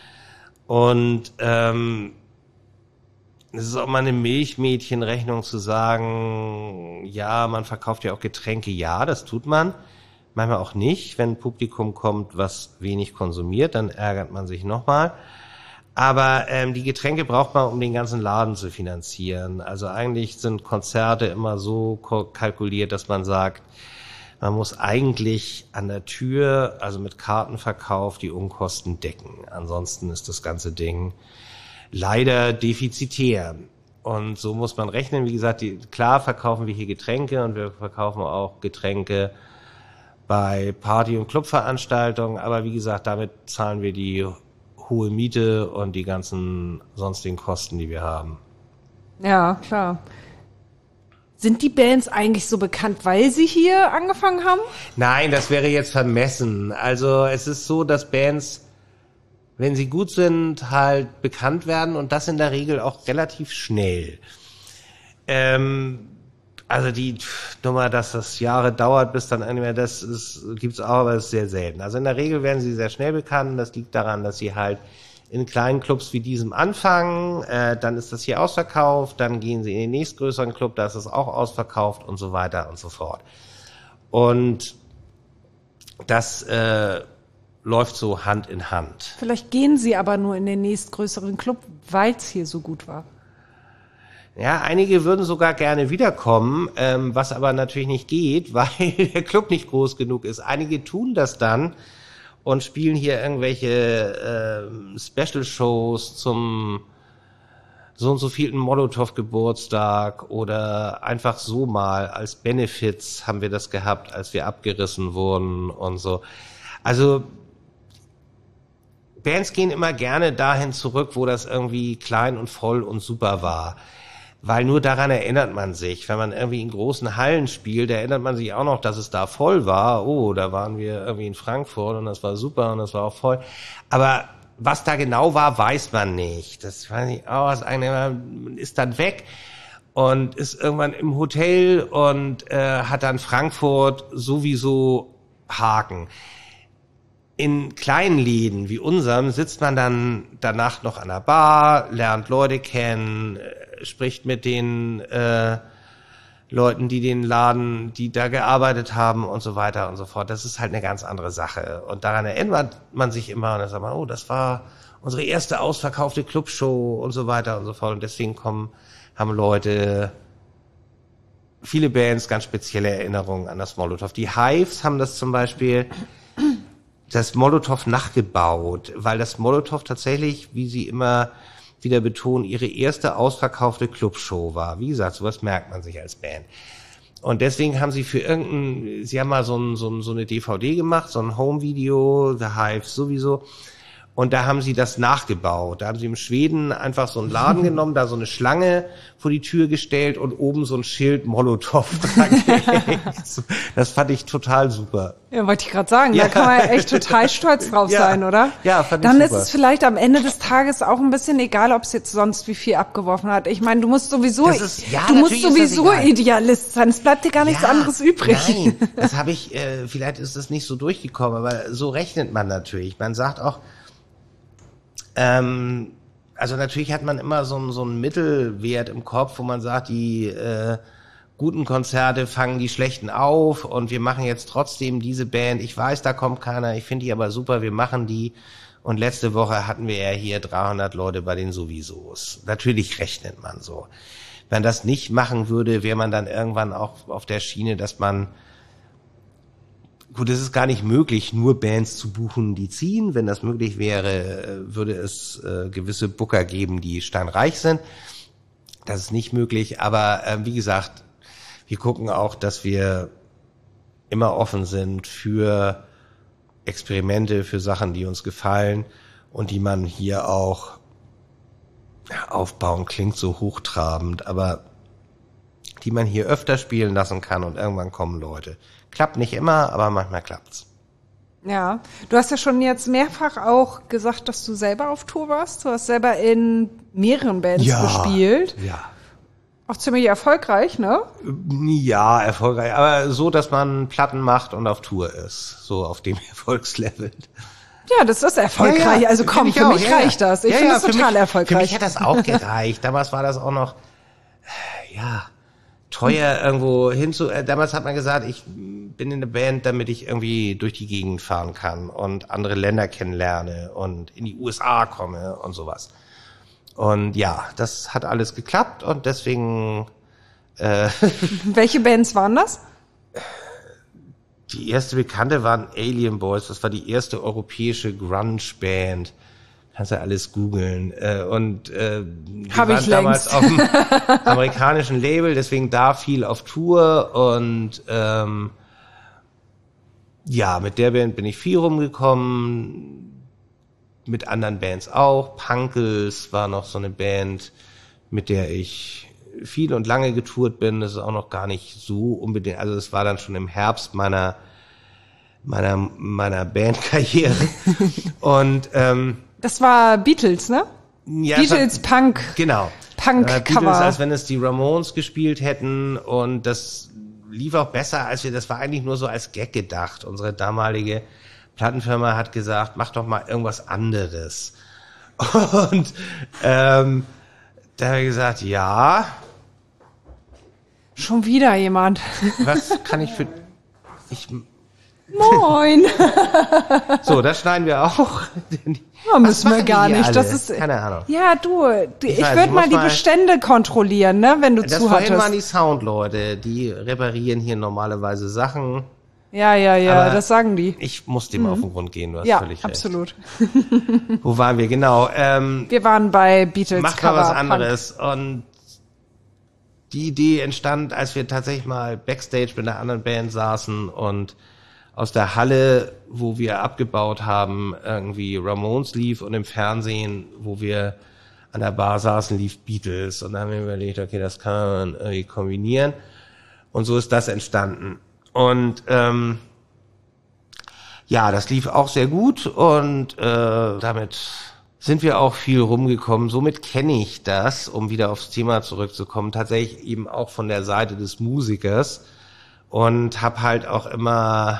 Und ähm, es ist auch mal eine Milchmädchenrechnung zu sagen, ja, man verkauft ja auch Getränke, ja, das tut man. Manchmal auch nicht, wenn ein Publikum kommt, was wenig konsumiert, dann ärgert man sich nochmal. Aber ähm, die Getränke braucht man, um den ganzen Laden zu finanzieren. Also eigentlich sind Konzerte immer so kalkuliert, dass man sagt, man muss eigentlich an der Tür, also mit Kartenverkauf, die Unkosten decken. Ansonsten ist das ganze Ding leider defizitär. Und so muss man rechnen. Wie gesagt, die, klar verkaufen wir hier Getränke und wir verkaufen auch Getränke bei Party- und Clubveranstaltungen. Aber wie gesagt, damit zahlen wir die hohe Miete und die ganzen sonstigen Kosten, die wir haben. Ja, klar. Sind die Bands eigentlich so bekannt, weil sie hier angefangen haben? Nein, das wäre jetzt vermessen. Also es ist so, dass Bands, wenn sie gut sind, halt bekannt werden und das in der Regel auch relativ schnell. Ähm, also die Nummer, dass das Jahre dauert, bis dann irgendwie, das ist, gibt's auch, aber ist sehr selten. Also in der Regel werden sie sehr schnell bekannt. Das liegt daran, dass sie halt in kleinen Clubs wie diesem anfangen, äh, dann ist das hier ausverkauft, dann gehen sie in den nächstgrößeren Club, da ist es auch ausverkauft und so weiter und so fort. Und das äh, läuft so Hand in Hand. Vielleicht gehen sie aber nur in den nächstgrößeren Club, weil es hier so gut war. Ja, einige würden sogar gerne wiederkommen, ähm, was aber natürlich nicht geht, weil der Club nicht groß genug ist. Einige tun das dann und spielen hier irgendwelche äh, Special-Shows zum so und so vielten Molotow-Geburtstag oder einfach so mal als Benefits haben wir das gehabt, als wir abgerissen wurden und so. Also Bands gehen immer gerne dahin zurück, wo das irgendwie klein und voll und super war. Weil nur daran erinnert man sich. Wenn man irgendwie in großen Hallen spielt, da erinnert man sich auch noch, dass es da voll war. Oh, da waren wir irgendwie in Frankfurt und das war super und das war auch voll. Aber was da genau war, weiß man nicht. Das weiß ich auch. Das eine ist dann weg und ist irgendwann im Hotel und äh, hat dann Frankfurt sowieso Haken. In kleinen Läden wie unserem sitzt man dann danach noch an der Bar, lernt Leute kennen, spricht mit den äh, Leuten, die den Laden, die da gearbeitet haben und so weiter und so fort. Das ist halt eine ganz andere Sache. Und daran erinnert man sich immer und dann sagt man, oh, das war unsere erste ausverkaufte Clubshow und so weiter und so fort. Und deswegen kommen, haben Leute, viele Bands ganz spezielle Erinnerungen an das Molotow. Die Hives haben das zum Beispiel das Molotow nachgebaut, weil das Molotow tatsächlich, wie sie immer wieder betonen, ihre erste ausverkaufte Clubshow war. Wie gesagt, sowas merkt man sich als Band. Und deswegen haben sie für irgendein, sie haben mal so, ein, so, ein, so eine D V D gemacht, so ein Home-Video, The Hives sowieso. Und da haben sie das nachgebaut. Da haben sie im Schweden einfach so einen Laden genommen, da so eine Schlange vor die Tür gestellt und oben so ein Schild Molotow dran gehängt. Das fand ich total super. Ja, wollte ich gerade sagen. Ja. Da kann man echt total stolz drauf ja. sein, oder? Ja, fand Dann ich super. Dann ist es vielleicht am Ende des Tages auch ein bisschen egal, ob es jetzt sonst wie viel abgeworfen hat. Ich meine, du musst sowieso, ist, ja, du musst sowieso Idealist sein. Es bleibt dir gar nichts ja, anderes übrig. Nein, das habe ich, äh, vielleicht ist das nicht so durchgekommen, aber so rechnet man natürlich. Man sagt auch, Ähm, also natürlich hat man immer so, so einen Mittelwert im Kopf, wo man sagt, die äh, guten Konzerte fangen die schlechten auf und wir machen jetzt trotzdem diese Band. Ich weiß, da kommt keiner, ich finde die aber super, wir machen die. Und letzte Woche hatten wir ja hier dreihundert Leute bei den Sowiesos. Natürlich rechnet man so. Wenn man das nicht machen würde, wäre man dann irgendwann auch auf der Schiene, dass man gut, es ist gar nicht möglich, nur Bands zu buchen, die ziehen. Wenn das möglich wäre, würde es äh, gewisse Booker geben, die steinreich sind. Das ist nicht möglich, aber äh, wie gesagt, wir gucken auch, dass wir immer offen sind für Experimente, für Sachen, die uns gefallen und die man hier auch ja, aufbauen, klingt so hochtrabend, aber die man hier öfter spielen lassen kann und irgendwann kommen Leute. Klappt nicht immer, aber manchmal klappt's. Ja, du hast ja schon jetzt mehrfach auch gesagt, dass du selber auf Tour warst. Du hast selber in mehreren Bands ja, gespielt. Ja. Auch ziemlich erfolgreich, ne? Ja, erfolgreich. Aber so, dass man Platten macht und auf Tour ist. So auf dem Erfolgslevel. Ja, das ist erfolgreich. Ja, ja, also komm, für auch. mich ja, reicht ja. das. Ich ja, finde ja, das total mich, erfolgreich. Für mich hat das auch gereicht. Damals war das auch noch, ja, teuer irgendwo hinzu. Äh, damals hat man gesagt, ich bin in der Band, damit ich irgendwie durch die Gegend fahren kann und andere Länder kennenlerne und in die U S A komme und sowas. Und ja, das hat alles geklappt und deswegen... Äh, Welche Bands waren das? Die erste bekannte waren Alien Boys. Das war die erste europäische Grunge-Band. Kannst du alles googeln. Äh, und äh, wir Hab waren ich damals längst. auf dem amerikanischen Label, deswegen da viel auf Tour. Und ähm, ja, mit der Band bin ich viel rumgekommen. Mit anderen Bands auch. Punkles war noch so eine Band, mit der ich viel und lange getourt bin. Das ist auch noch gar nicht so unbedingt. Also es war dann schon im Herbst meiner meiner meiner Bandkarriere. Und ähm, das war Beatles, ne? Ja, Beatles war, Punk. Genau. Punk äh, Cover. Beatles, als wenn es die Ramones gespielt hätten. Und das lief auch besser, als wir. Das war eigentlich nur so als Gag gedacht. Unsere damalige Plattenfirma hat gesagt, mach doch mal irgendwas anderes. Und ähm, da habe ich gesagt, ja. Schon wieder jemand. Was kann ich für... Ich, Moin. so, das schneiden wir auch. Ja, müssen wir gar nicht. Alle? Das ist, keine Ahnung. Ja, du, ich, ich weiß, würde ich mal die mal, Bestände kontrollieren, ne, wenn du das zuhattest. vorhin waren die Soundleute, die reparieren hier normalerweise Sachen. Ja, ja, ja, aber das sagen die. Ich muss dem mhm. auf den Grund gehen, du hast ja, völlig absolut. recht. Wo waren wir? Genau. Ähm, wir waren bei Beatles Mach Cover. mal was anderes. Und die Idee entstand, als wir tatsächlich mal Backstage mit einer anderen Band saßen und aus der Halle, wo wir abgebaut haben, irgendwie Ramones lief und im Fernsehen, wo wir an der Bar saßen, lief Beatles. Und dann haben wir überlegt, okay, das kann man irgendwie kombinieren. Und so ist das entstanden. Und ähm, ja, das lief auch sehr gut und äh, damit sind wir auch viel rumgekommen. Somit kenne ich das, um wieder aufs Thema zurückzukommen, tatsächlich eben auch von der Seite des Musikers und habe halt auch immer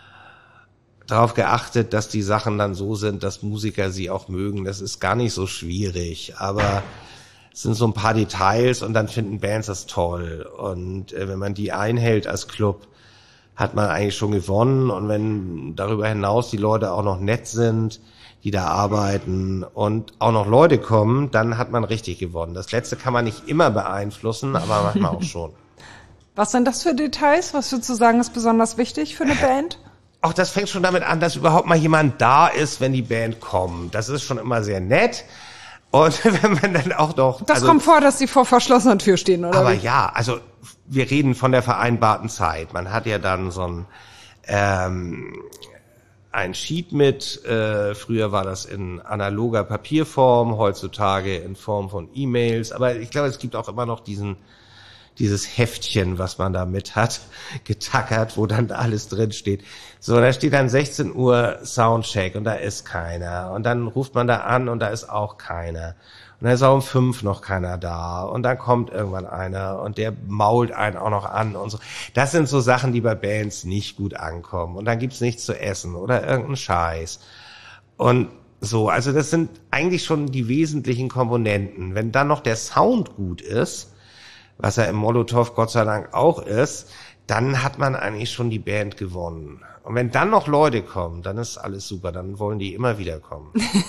darauf geachtet, dass die Sachen dann so sind, dass Musiker sie auch mögen. Das ist gar nicht so schwierig, aber es sind so ein paar Details und dann finden Bands das toll. Und äh, wenn man die einhält als Club, hat man eigentlich schon gewonnen. Und wenn darüber hinaus die Leute auch noch nett sind, die da arbeiten und auch noch Leute kommen, dann hat man richtig gewonnen. Das Letzte kann man nicht immer beeinflussen, aber manchmal auch schon. Was sind das für Details? Was würdest du sagen, ist besonders wichtig für eine Band? Auch das fängt schon damit an, dass überhaupt mal jemand da ist, wenn die Band kommt. Das ist schon immer sehr nett. Und wenn man dann auch noch... Das also, kommt vor, dass sie vor verschlossener Tür stehen, oder aber wie? ja, also wir reden von der vereinbarten Zeit. Man hat ja dann so ein, ähm, ein Sheet mit. Äh, früher war das in analoger Papierform, heutzutage in Form von E-Mails. Aber ich glaube, es gibt auch immer noch diesen dieses Heftchen, was man da mit hat, getackert, wo dann alles drin steht. So, da steht dann sechzehn Uhr Soundcheck und da ist keiner. Und dann ruft man da an und da ist auch keiner. Und dann ist auch um fünf noch keiner da. Und dann kommt irgendwann einer und der mault einen auch noch an und so. Das sind so Sachen, die bei Bands nicht gut ankommen. Und dann gibt's nichts zu essen oder irgendeinen Scheiß. Und so, also das sind eigentlich schon die wesentlichen Komponenten. Wenn dann noch der Sound gut ist, was er im Molotow Gott sei Dank auch ist, dann hat man eigentlich schon die Band gewonnen. Und wenn dann noch Leute kommen, dann ist alles super, dann wollen die immer wieder kommen.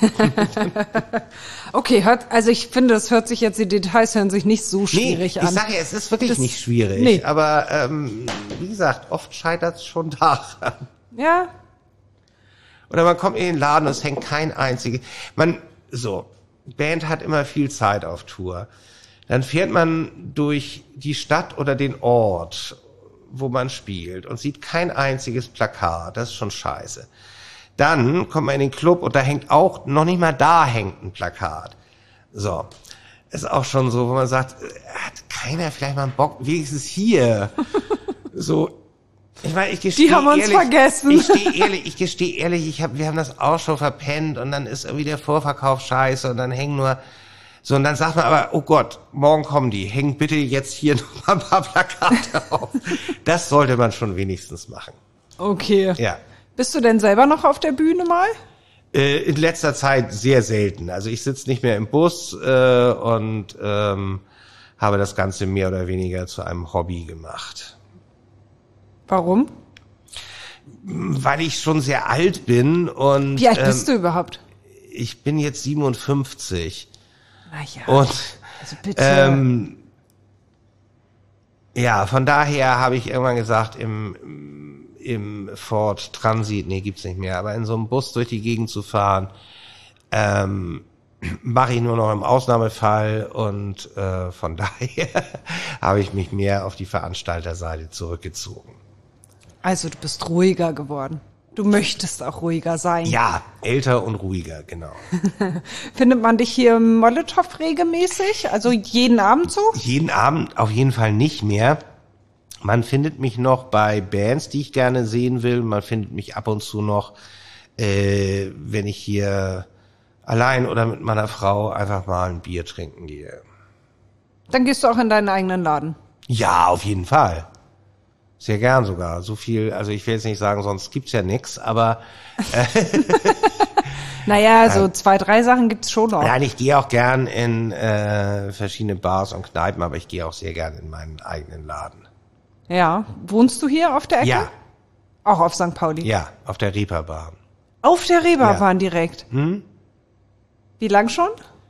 Okay, hört, also ich finde, das hört sich jetzt, die Details hören sich nicht so schwierig nee, an. Ich sage ja, es ist wirklich das, nicht schwierig, nee. aber ähm, wie gesagt, oft scheitert es schon daran. Ja. Oder man kommt in den Laden und es hängt kein einziges. Man, so, Band hat immer viel Zeit auf Tour. Dann fährt man durch die Stadt oder den Ort, wo man spielt und sieht kein einziges Plakat. Das ist schon scheiße. Dann kommt man in den Club und da hängt auch, noch nicht mal da hängt ein Plakat. So. Ist auch schon so, wo man sagt, hat keiner vielleicht mal einen Bock, wenigstens hier. So. Ich meine, ich gestehe Die haben uns ehrlich, vergessen. Ich stehe ehrlich, ich gestehe ehrlich, ich hab, wir haben das auch schon verpennt und dann ist irgendwie der Vorverkauf scheiße und dann hängen nur, so und dann sagt man aber, oh Gott, morgen kommen die, hängen bitte jetzt hier noch mal ein paar Plakate auf. Das sollte man schon wenigstens machen. Okay. Ja. Bist du denn selber noch auf der Bühne mal? Äh, in letzter Zeit sehr selten. Also ich sitze nicht mehr im Bus äh, und ähm, habe das Ganze mehr oder weniger zu einem Hobby gemacht. Warum? Weil ich schon sehr alt bin und Wie alt ähm, bist du überhaupt? ich bin jetzt siebenundfünfzig. Naja, Und also bitte. ähm, ja, von daher habe ich irgendwann gesagt, im, im Ford Transit, nee, gibt's nicht mehr, aber in so einem Bus durch die Gegend zu fahren, ähm, mache ich nur noch im Ausnahmefall und äh, von daher habe ich mich mehr auf die Veranstalterseite zurückgezogen. Also du bist ruhiger geworden. Du möchtest auch ruhiger sein. Ja, älter und ruhiger, genau. Findet man dich hier im Molotow regelmäßig? Also jeden Abend so? Jeden Abend auf jeden Fall nicht mehr. Man findet mich noch bei Bands, die ich gerne sehen will. Man findet mich ab und zu noch, äh, wenn ich hier allein oder mit meiner Frau einfach mal ein Bier trinken gehe. Dann gehst du auch in deinen eigenen Laden. Ja, auf jeden Fall. Sehr gern sogar. So viel, also ich will jetzt nicht sagen, sonst gibt's ja nix, aber äh, Naja, so zwei, drei Sachen gibt's schon noch. nein, ich gehe auch gern in äh, verschiedene Bars und Kneipen, aber ich gehe auch sehr gern in meinen eigenen Laden. Ja. Wohnst du hier auf der Ecke? Ja, Auch auf Sankt Pauli? ja, auf der Reeperbahn. Auf der Reeperbahn Ja. direkt? Hm? Wie lang schon?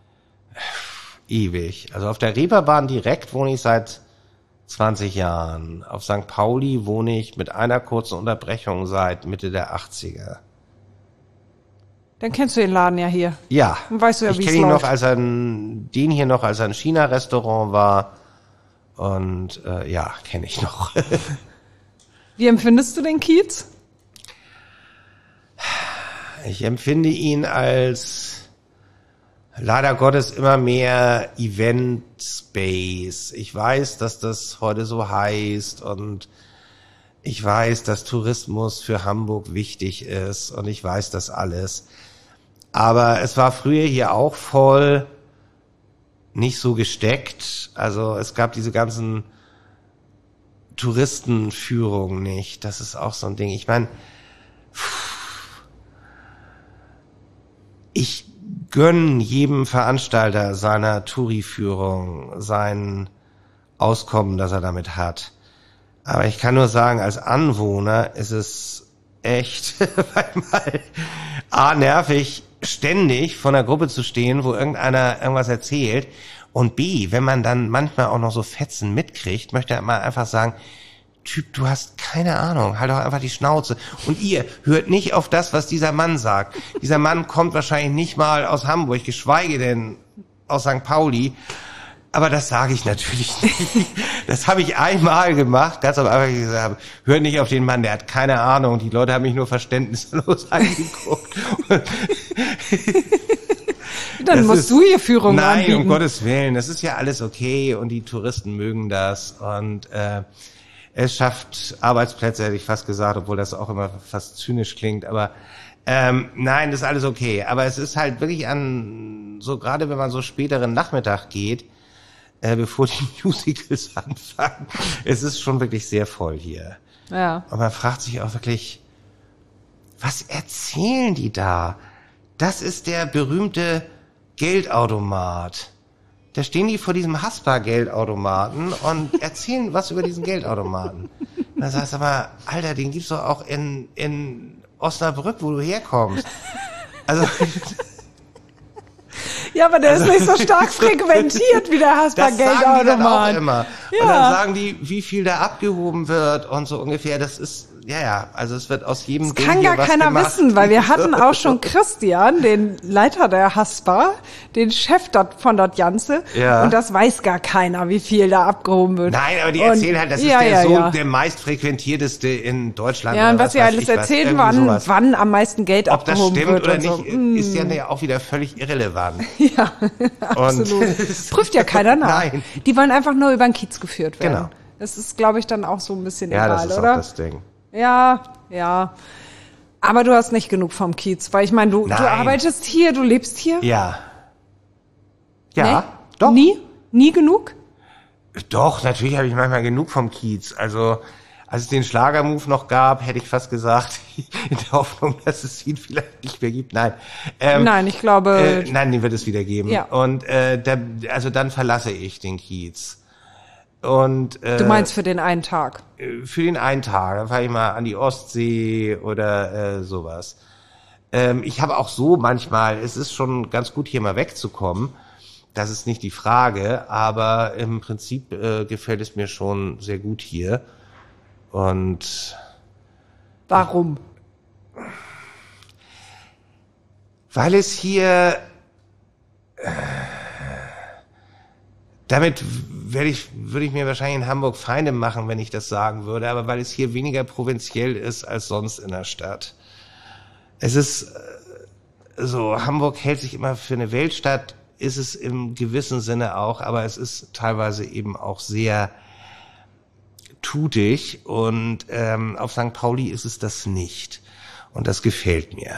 Ewig. Also auf der Reeperbahn direkt wohne ich seit zwanzig Jahren. Auf Sankt Pauli wohne ich mit einer kurzen Unterbrechung seit Mitte der achtziger. Dann kennst du den Laden ja hier. Ja. Und weißt du ja, ich wie es kenne ihn noch, läuft. als ein, den hier noch als ein China-Restaurant war. Und äh, ja, kenne ich noch. Wie empfindest du den Kiez? Ich empfinde ihn als leider Gottes immer mehr Event-Space. Ich weiß, dass das heute so heißt und ich weiß, dass Tourismus für Hamburg wichtig ist und ich weiß das alles. Aber es war früher hier auch voll nicht so gesteckt. Also es gab diese ganzen Touristenführungen nicht. Das ist auch so ein Ding. Ich meine, ich gönn jedem Veranstalter seiner Touri-Führung sein Auskommen, das er damit hat. Aber ich kann nur sagen, als Anwohner ist es echt manchmal A, nervig, ständig vor einer Gruppe zu stehen, wo irgendeiner irgendwas erzählt. Und B, wenn man dann manchmal auch noch so Fetzen mitkriegt, möchte man einfach sagen, Typ, du hast keine Ahnung, halt doch einfach die Schnauze. Und ihr hört nicht auf das, was dieser Mann sagt. Dieser Mann kommt wahrscheinlich nicht mal aus Hamburg, geschweige denn aus Sankt Pauli. Aber das sage ich natürlich nicht. Das habe ich einmal gemacht, ganz am Anfang gesagt, hört nicht auf den Mann, der hat keine Ahnung. Die Leute haben mich nur verständnislos angeguckt. Dann Das musst ist, du hier Führung nein, anbieten. um Gottes Willen, das ist ja alles okay und die Touristen mögen das und äh, es schafft Arbeitsplätze, hätte ich fast gesagt, obwohl das auch immer fast zynisch klingt, aber ähm, nein, das ist alles okay. Aber es ist halt wirklich an, so gerade wenn man so späteren Nachmittag geht, äh, bevor die Musicals anfangen, es ist schon wirklich sehr voll hier. Ja. Und man fragt sich auch wirklich, was erzählen die da? Das ist der berühmte Geldautomat. Da stehen die vor diesem Haspa-Geldautomaten und erzählen was über diesen Geldautomaten. Und dann sagst du aber, Alter, den gibt's doch auch in, in Osnabrück, wo du herkommst. Also, Ja, aber der Also- ist nicht so stark frequentiert wie der das sagen die dann auch Haspa-Geldautomat. immer. Ja. Und dann sagen die, wie viel da abgehoben wird und so ungefähr. Das ist, ja, ja, also es wird aus jedem Das Ding kann hier gar was keiner gemacht. wissen, weil wir hatten auch schon Christian, den Leiter der Haspa, den Chef dort von dort Ganze. Ja. Und das weiß gar keiner, wie viel da abgehoben wird. Nein, aber die und, erzählen halt, das ja, ist der ja, so ja. der meistfrequentierteste in Deutschland. Ja, und oder was sie weiß alles ich was, erzählen, irgendwie wann, sowas. wann am meisten Geld Ob das abgehoben stimmt wird oder und so. nicht, Mm. ist ja auch wieder völlig irrelevant. Ja, absolut. Prüft ja keiner nach. Nein. Die wollen einfach nur über den Kiez geführt werden. Genau. Das ist, glaube ich, dann auch so ein bisschen Ja, egal, das ist oder? auch das Ding. Ja, ja. Aber du hast nicht genug vom Kiez, weil ich meine, du, du Nein. arbeitest hier, du lebst hier. Ja. Ja, Nee? doch. Nie? Nie genug? Doch, natürlich habe ich manchmal genug vom Kiez. Also, als es den Schlagermove noch gab, hätte ich fast gesagt, in der Hoffnung, dass es ihn vielleicht nicht mehr gibt. Nein. Ähm, Nein, ich glaube. Äh, nein, den wird es wieder geben. Ja. Und äh, da, also dann verlasse ich den Kiez. Und äh, Du meinst für den einen Tag? für den einen Tag, dann fahre ich mal an die Ostsee oder äh, sowas. Ähm, ich habe auch so manchmal, es ist schon ganz gut, hier mal wegzukommen. Das ist nicht die Frage, aber im Prinzip äh, gefällt es mir schon sehr gut hier. Und Warum? weil es hier, äh, damit werde ich, würde ich mir wahrscheinlich in Hamburg Feinde machen, wenn ich das sagen würde, aber weil es hier weniger provinziell ist als sonst in der Stadt. Es ist äh, so, Hamburg hält sich immer für eine Weltstadt, ist es im gewissen Sinne auch, aber es ist teilweise eben auch sehr tutig und ähm, auf Sankt Pauli ist es das nicht. Und das gefällt mir.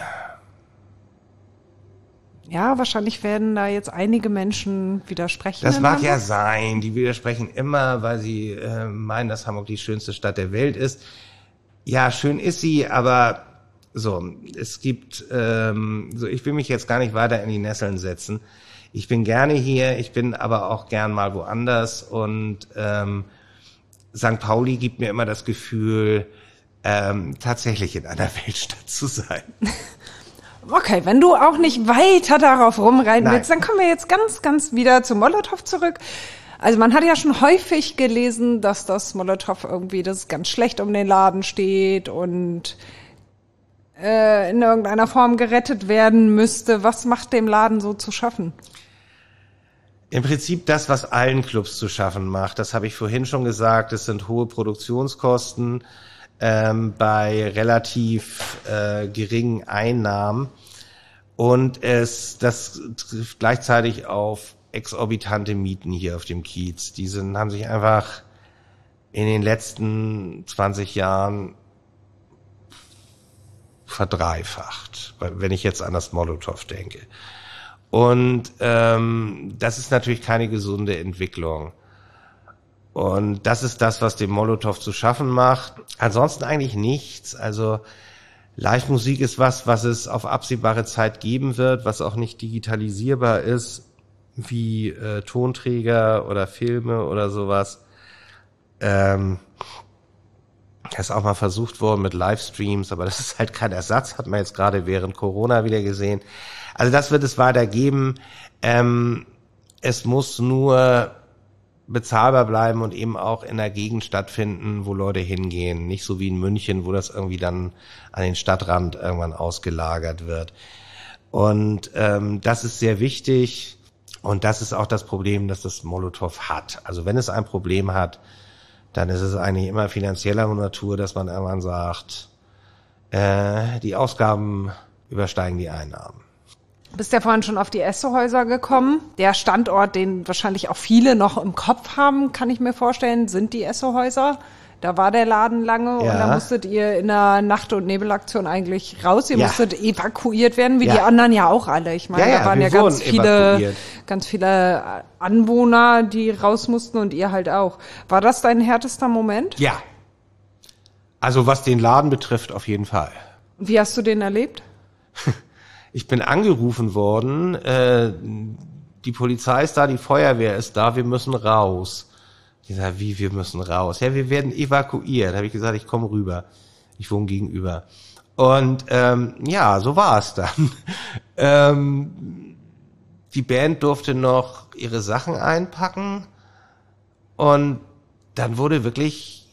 Ja, wahrscheinlich werden da jetzt einige Menschen widersprechen. Das in mag ja Hamburg. sein. Die widersprechen immer, weil sie äh, meinen, dass Hamburg die schönste Stadt der Welt ist. Ja, schön ist sie, aber so, es gibt, ähm, so, ich will mich jetzt gar nicht weiter in die Nesseln setzen. Ich bin gerne hier, ich bin aber auch gern mal woanders und ähm, Sankt Pauli gibt mir immer das Gefühl, ähm, tatsächlich in einer Weltstadt zu sein. Okay, wenn du auch nicht weiter darauf rumreiten Nein. willst, dann kommen wir jetzt ganz, ganz wieder zu Molotow zurück. Also man hat ja schon häufig gelesen, dass das Molotow irgendwie, das ist ganz schlecht um den Laden steht und äh, in irgendeiner Form gerettet werden müsste. Was macht dem Laden so zu schaffen? Im Prinzip das, was allen Clubs zu schaffen macht. Das habe ich vorhin schon gesagt. Es sind hohe Produktionskosten ähm, bei relativ äh, geringen Einnahmen und es das trifft gleichzeitig auf exorbitante Mieten hier auf dem Kiez. Die sind, haben sich einfach in den letzten zwanzig Jahren verdreifacht, wenn ich jetzt an das Molotow denke. Und ähm, das ist natürlich keine gesunde Entwicklung. Und das ist das, was dem Molotow zu schaffen macht. Ansonsten eigentlich nichts. Also Live-Musik ist was, was es auf absehbare Zeit geben wird, was auch nicht digitalisierbar ist, wie äh, Tonträger oder Filme oder sowas. Ähm, das ist auch mal versucht worden mit Livestreams, aber das ist halt kein Ersatz, hat man jetzt gerade während Corona wieder gesehen. Also das wird es weiter geben. Ähm, es muss nur bezahlbar bleiben und eben auch in der Gegend stattfinden, wo Leute hingehen. Nicht so wie in München, wo das irgendwie dann an den Stadtrand irgendwann ausgelagert wird. Und ähm, das ist sehr wichtig. Und das ist auch das Problem, das das Molotow hat. Also wenn es ein Problem hat, dann ist es eigentlich immer finanzieller Natur, dass man irgendwann sagt, äh, die Ausgaben übersteigen die Einnahmen. Du bist ja vorhin schon auf die Essohäuser gekommen. Der Standort, den wahrscheinlich auch viele noch im Kopf haben, kann ich mir vorstellen, sind die Essohäuser. Da war der Laden lange Ja. und da musstet ihr in der Nacht- und Nebelaktion eigentlich raus. Ihr Ja. musstet evakuiert werden, wie Ja. die anderen ja auch alle. Ich meine, Ja, ja, da waren wir ja ganz wurden viele, evakuiert. ganz viele Anwohner, die raus mussten und ihr halt auch. War das dein härtester Moment? Ja. Also was den Laden betrifft, auf jeden Fall. Und wie hast du den erlebt? Ich bin angerufen worden, äh, die Polizei ist da, die Feuerwehr ist da, wir müssen raus. Ich sage, wie, wir müssen raus? Ja, wir werden evakuiert. Da habe ich gesagt, ich komme rüber. Ich wohne gegenüber. Und ähm, ja, so war es dann. ähm, die Band durfte noch ihre Sachen einpacken und dann wurde wirklich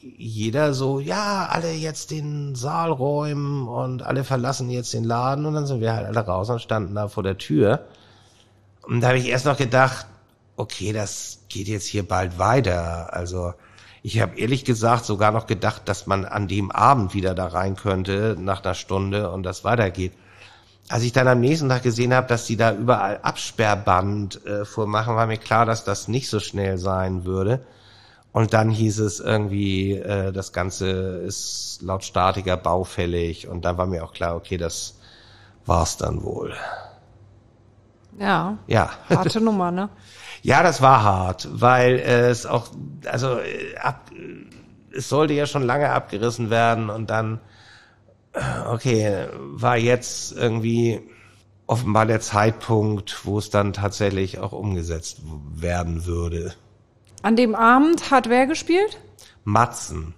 jeder so, ja, alle jetzt den Saal räumen und alle verlassen jetzt den Laden und dann sind wir halt alle raus und standen da vor der Tür. Und da habe ich erst noch gedacht, okay, das geht jetzt hier bald weiter. Also ich habe ehrlich gesagt sogar noch gedacht, dass man an dem Abend wieder da rein könnte, nach einer Stunde und das weitergeht. Als ich dann am nächsten Tag gesehen habe, dass die da überall Absperrband äh, vormachen, war mir klar, dass das nicht so schnell sein würde. Und dann hieß es irgendwie, äh, das Ganze ist laut Statiker baufällig. Und dann war mir auch klar, okay, das war's dann wohl. Ja. Ja. Harte Nummer, ne? Ja, das war hart, weil äh, es auch, also äh, ab, es sollte ja schon lange abgerissen werden und dann, okay, war jetzt irgendwie offenbar der Zeitpunkt, wo es dann tatsächlich auch umgesetzt werden würde. An dem Abend hat wer gespielt? Matzen.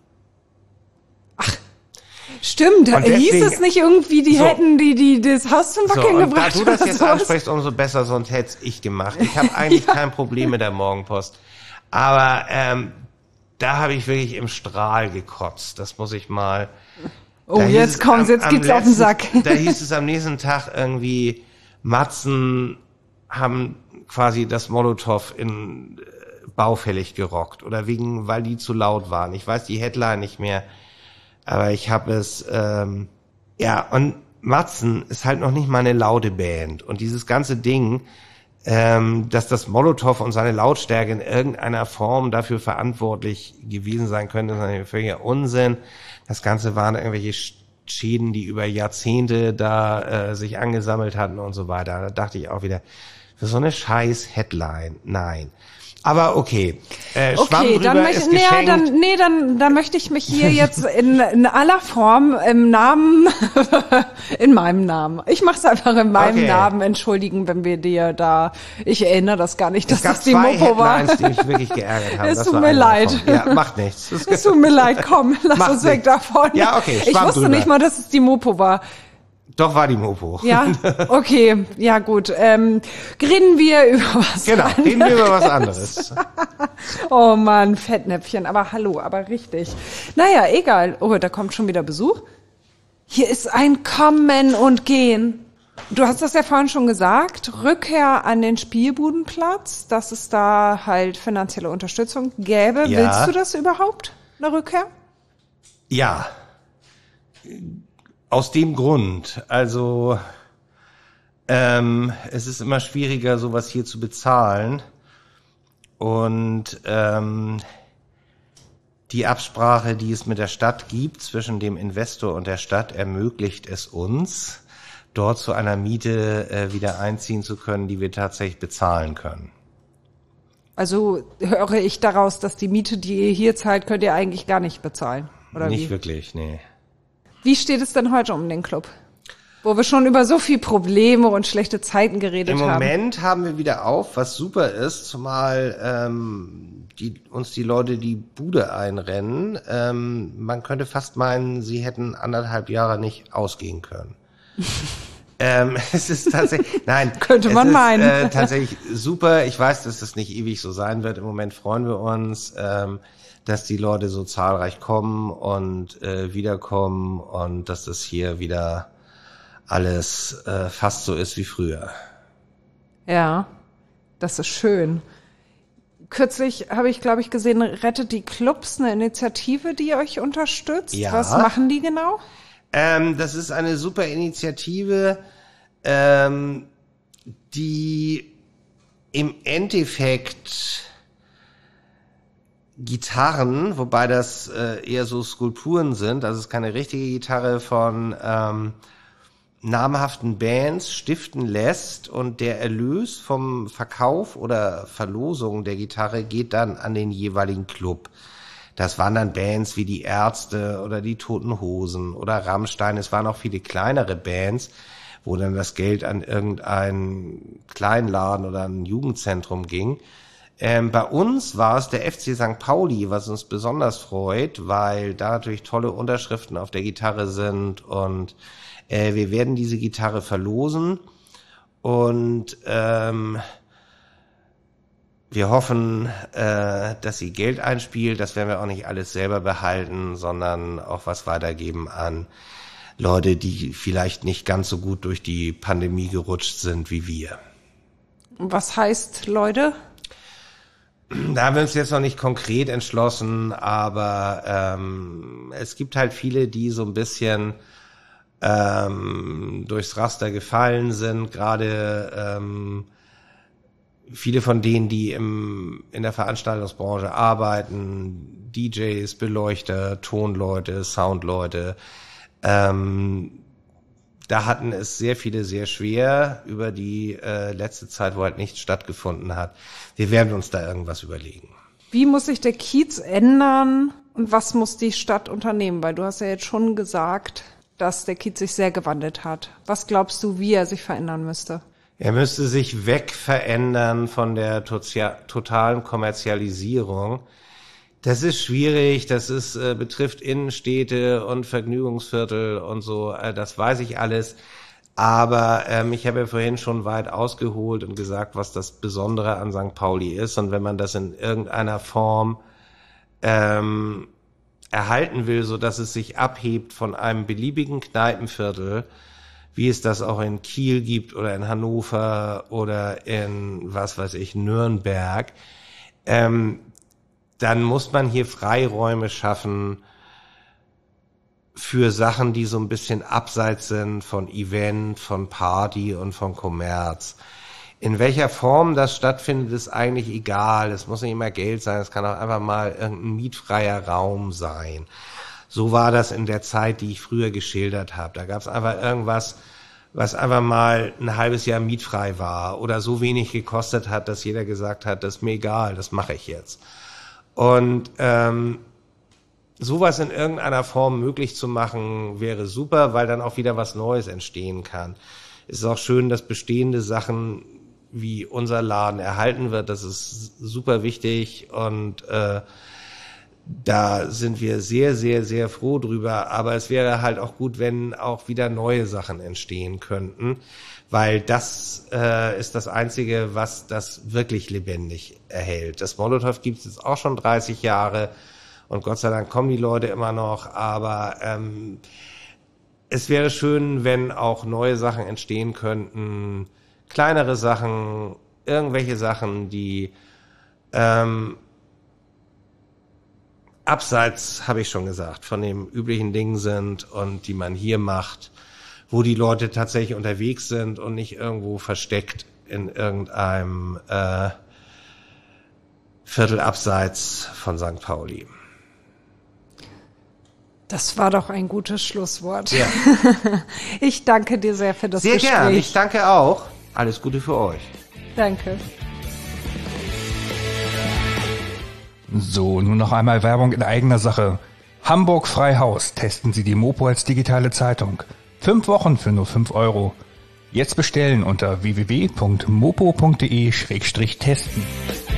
Stimmt, Und hieß deswegen- es nicht irgendwie, die So. hätten die, die das Haus zum So, Wackeln und da gebracht du das oder jetzt sowas? ansprichst, umso besser, sonst hätte es ich gemacht. Ich habe eigentlich kein Problem mit der Morgenpost. Aber ähm, da habe ich wirklich im Strahl gekotzt. Das muss ich mal... Oh, Da hieß jetzt es kommt's, am- jetzt am geht's auf den letzten- Sack. Da hieß es am nächsten Tag irgendwie, Matzen haben quasi das Molotow in äh, baufällig gerockt oder wegen, weil die zu laut waren. Ich weiß die Headline nicht mehr, aber ich habe es, ähm, ja, und Matzen ist halt noch nicht mal eine laute Band und dieses ganze Ding, ähm, dass das Molotow und seine Lautstärke in irgendeiner Form dafür verantwortlich gewesen sein könnte, ist natürlich völliger Unsinn. Das Ganze waren irgendwelche Schäden, die über Jahrzehnte da äh, sich angesammelt hatten und so weiter. Da dachte ich auch wieder, für so eine scheiß Headline, nein. Aber okay, äh, Schwamm Okay, drüber dann ist möchte, nee, geschenkt. dann, nee, dann, dann möchte ich mich hier jetzt in, in aller Form im Namen, in meinem Namen, ich mache es einfach in meinem Okay. Namen entschuldigen, wenn wir dir da, ich erinnere das gar nicht, dass Es gab das die zwei Mopo war. Headlines, die mich wirklich geärgert haben. Es Das tut war mir eine leid. davon. Ja, macht nichts. Das Es tut mir leid, komm, lass Macht uns weg nichts. davon. Ja, okay, Ich Schwamm wusste drüber. nicht mal, dass es die Mopo war. Doch war die Mopo. Ja, okay, ja gut. Ähm, reden wir über was Genau, anderes. reden wir über was anderes. Oh Mann, Fettnäpfchen, aber hallo, aber richtig. Naja, egal. Oh, da kommt schon wieder Besuch. Hier ist ein Kommen und Gehen. Du hast das ja vorhin schon gesagt, Rückkehr an den Spielbudenplatz, dass es da halt finanzielle Unterstützung gäbe. Ja. Willst du das überhaupt, eine Rückkehr? Ja. Aus dem Grund, also ähm, es ist immer schwieriger, sowas hier zu bezahlen und ähm, die Absprache, die es mit der Stadt gibt, zwischen dem Investor und der Stadt, ermöglicht es uns, dort zu einer Miete äh, wieder einziehen zu können, die wir tatsächlich bezahlen können. Also höre ich daraus, dass die Miete, die ihr hier zahlt, könnt ihr eigentlich gar nicht bezahlen, oder Nicht wie? wirklich, nee. Wie steht es denn heute um den Club? Wo wir schon über so viel Probleme und schlechte Zeiten geredet Im haben. Moment haben wir wieder auf, was super ist, zumal ähm, die, uns die Leute die Bude einrennen. Ähm, man könnte fast meinen, sie hätten anderthalb Jahre nicht ausgehen können. ähm, es ist tatsächlich, nein, Könnte es man ist, meinen. Äh, tatsächlich super. Ich weiß, dass das nicht ewig so sein wird. Im Moment freuen wir uns, ähm, dass die Leute so zahlreich kommen und äh, wiederkommen und dass das hier wieder alles äh, fast so ist wie früher. Ja, das ist schön. Kürzlich habe ich, glaube ich, gesehen, Rettet die Clubs, eine Initiative, die euch unterstützt. Ja. Was machen die genau? Ähm, das ist eine super Initiative, ähm, die im Endeffekt Gitarren, wobei das äh, eher so Skulpturen sind, also es ist keine richtige Gitarre, von ähm, namhaften Bands stiften lässt und der Erlös vom Verkauf oder Verlosung der Gitarre geht dann an den jeweiligen Club. Das waren dann Bands wie die Ärzte oder die Toten Hosen oder Rammstein. Es waren auch viele kleinere Bands, wo dann das Geld an irgendeinen Kleinladen oder ein Jugendzentrum ging. Ähm, bei uns war es der F C Sankt Pauli, was uns besonders freut, weil da natürlich tolle Unterschriften auf der Gitarre sind und äh, wir werden diese Gitarre verlosen und ähm, Wir hoffen, äh, dass sie Geld einspielt. Das werden wir auch nicht alles selber behalten, sondern auch was weitergeben an Leute, die vielleicht nicht ganz so gut durch die Pandemie gerutscht sind wie wir. Was heißt Leute? Da haben wir uns jetzt noch nicht konkret entschlossen, aber ähm, es gibt halt viele, die so ein bisschen ähm, durchs Raster gefallen sind, gerade ähm, viele von denen, die im in der Veranstaltungsbranche arbeiten, D Js, Beleuchter, Tonleute, Soundleute, ähm, da hatten es sehr viele sehr schwer über die äh, letzte Zeit, wo halt nichts stattgefunden hat. Wir werden uns da irgendwas überlegen. Wie muss sich der Kiez ändern und was muss die Stadt unternehmen? Weil du hast ja jetzt schon gesagt, dass der Kiez sich sehr gewandelt hat. Was glaubst du, wie er sich verändern müsste? Er müsste sich wegverändern von der totia- totalen Kommerzialisierung. Das ist schwierig, das ist äh, betrifft Innenstädte und Vergnügungsviertel und so, äh, das weiß ich alles. Aber ähm, ich habe ja vorhin schon weit ausgeholt und gesagt, was das Besondere an Sankt Pauli ist. Und wenn man das in irgendeiner Form ähm, erhalten will, so dass es sich abhebt von einem beliebigen Kneipenviertel, wie es das auch in Kiel gibt oder in Hannover oder in, was weiß ich, Nürnberg, ähm, dann muss man hier Freiräume schaffen für Sachen, die so ein bisschen abseits sind von Event, von Party und von Kommerz. In welcher Form das stattfindet, ist eigentlich egal. Es muss nicht immer Geld sein, es kann auch einfach mal irgendein mietfreier Raum sein. So war das in der Zeit, die ich früher geschildert habe. Da gab es einfach irgendwas, was einfach mal ein halbes Jahr mietfrei war oder so wenig gekostet hat, dass jeder gesagt hat, das ist mir egal, das mache ich jetzt. Und ähm, sowas in irgendeiner Form möglich zu machen, wäre super, weil dann auch wieder was Neues entstehen kann. Es ist auch schön, dass bestehende Sachen wie unser Laden erhalten wird. Das ist super wichtig und äh, da sind wir sehr, sehr, sehr froh drüber. Aber es wäre halt auch gut, wenn auch wieder neue Sachen entstehen könnten, weil das äh, ist das Einzige, was das wirklich lebendig erhält. Das Molotow gibt es jetzt auch schon dreißig Jahre und Gott sei Dank kommen die Leute immer noch. Aber ähm, es wäre schön, wenn auch neue Sachen entstehen könnten, kleinere Sachen, irgendwelche Sachen, die ähm, abseits, habe ich schon gesagt, von dem üblichen Ding sind und die man hier macht, wo die Leute tatsächlich unterwegs sind und nicht irgendwo versteckt in irgendeinem äh, Viertel abseits von Sankt Pauli. Das war doch ein gutes Schlusswort. Ja. Ich danke dir sehr für das sehr Gespräch. Sehr gern, ich danke auch. Alles Gute für euch. Danke. So, nun noch einmal Werbung in eigener Sache. Hamburg Freihaus. Testen Sie die Mopo als digitale Zeitung. Fünf Wochen für nur fünf Euro. Jetzt bestellen unter w w w punkt mopo punkt de schrägstrich testen.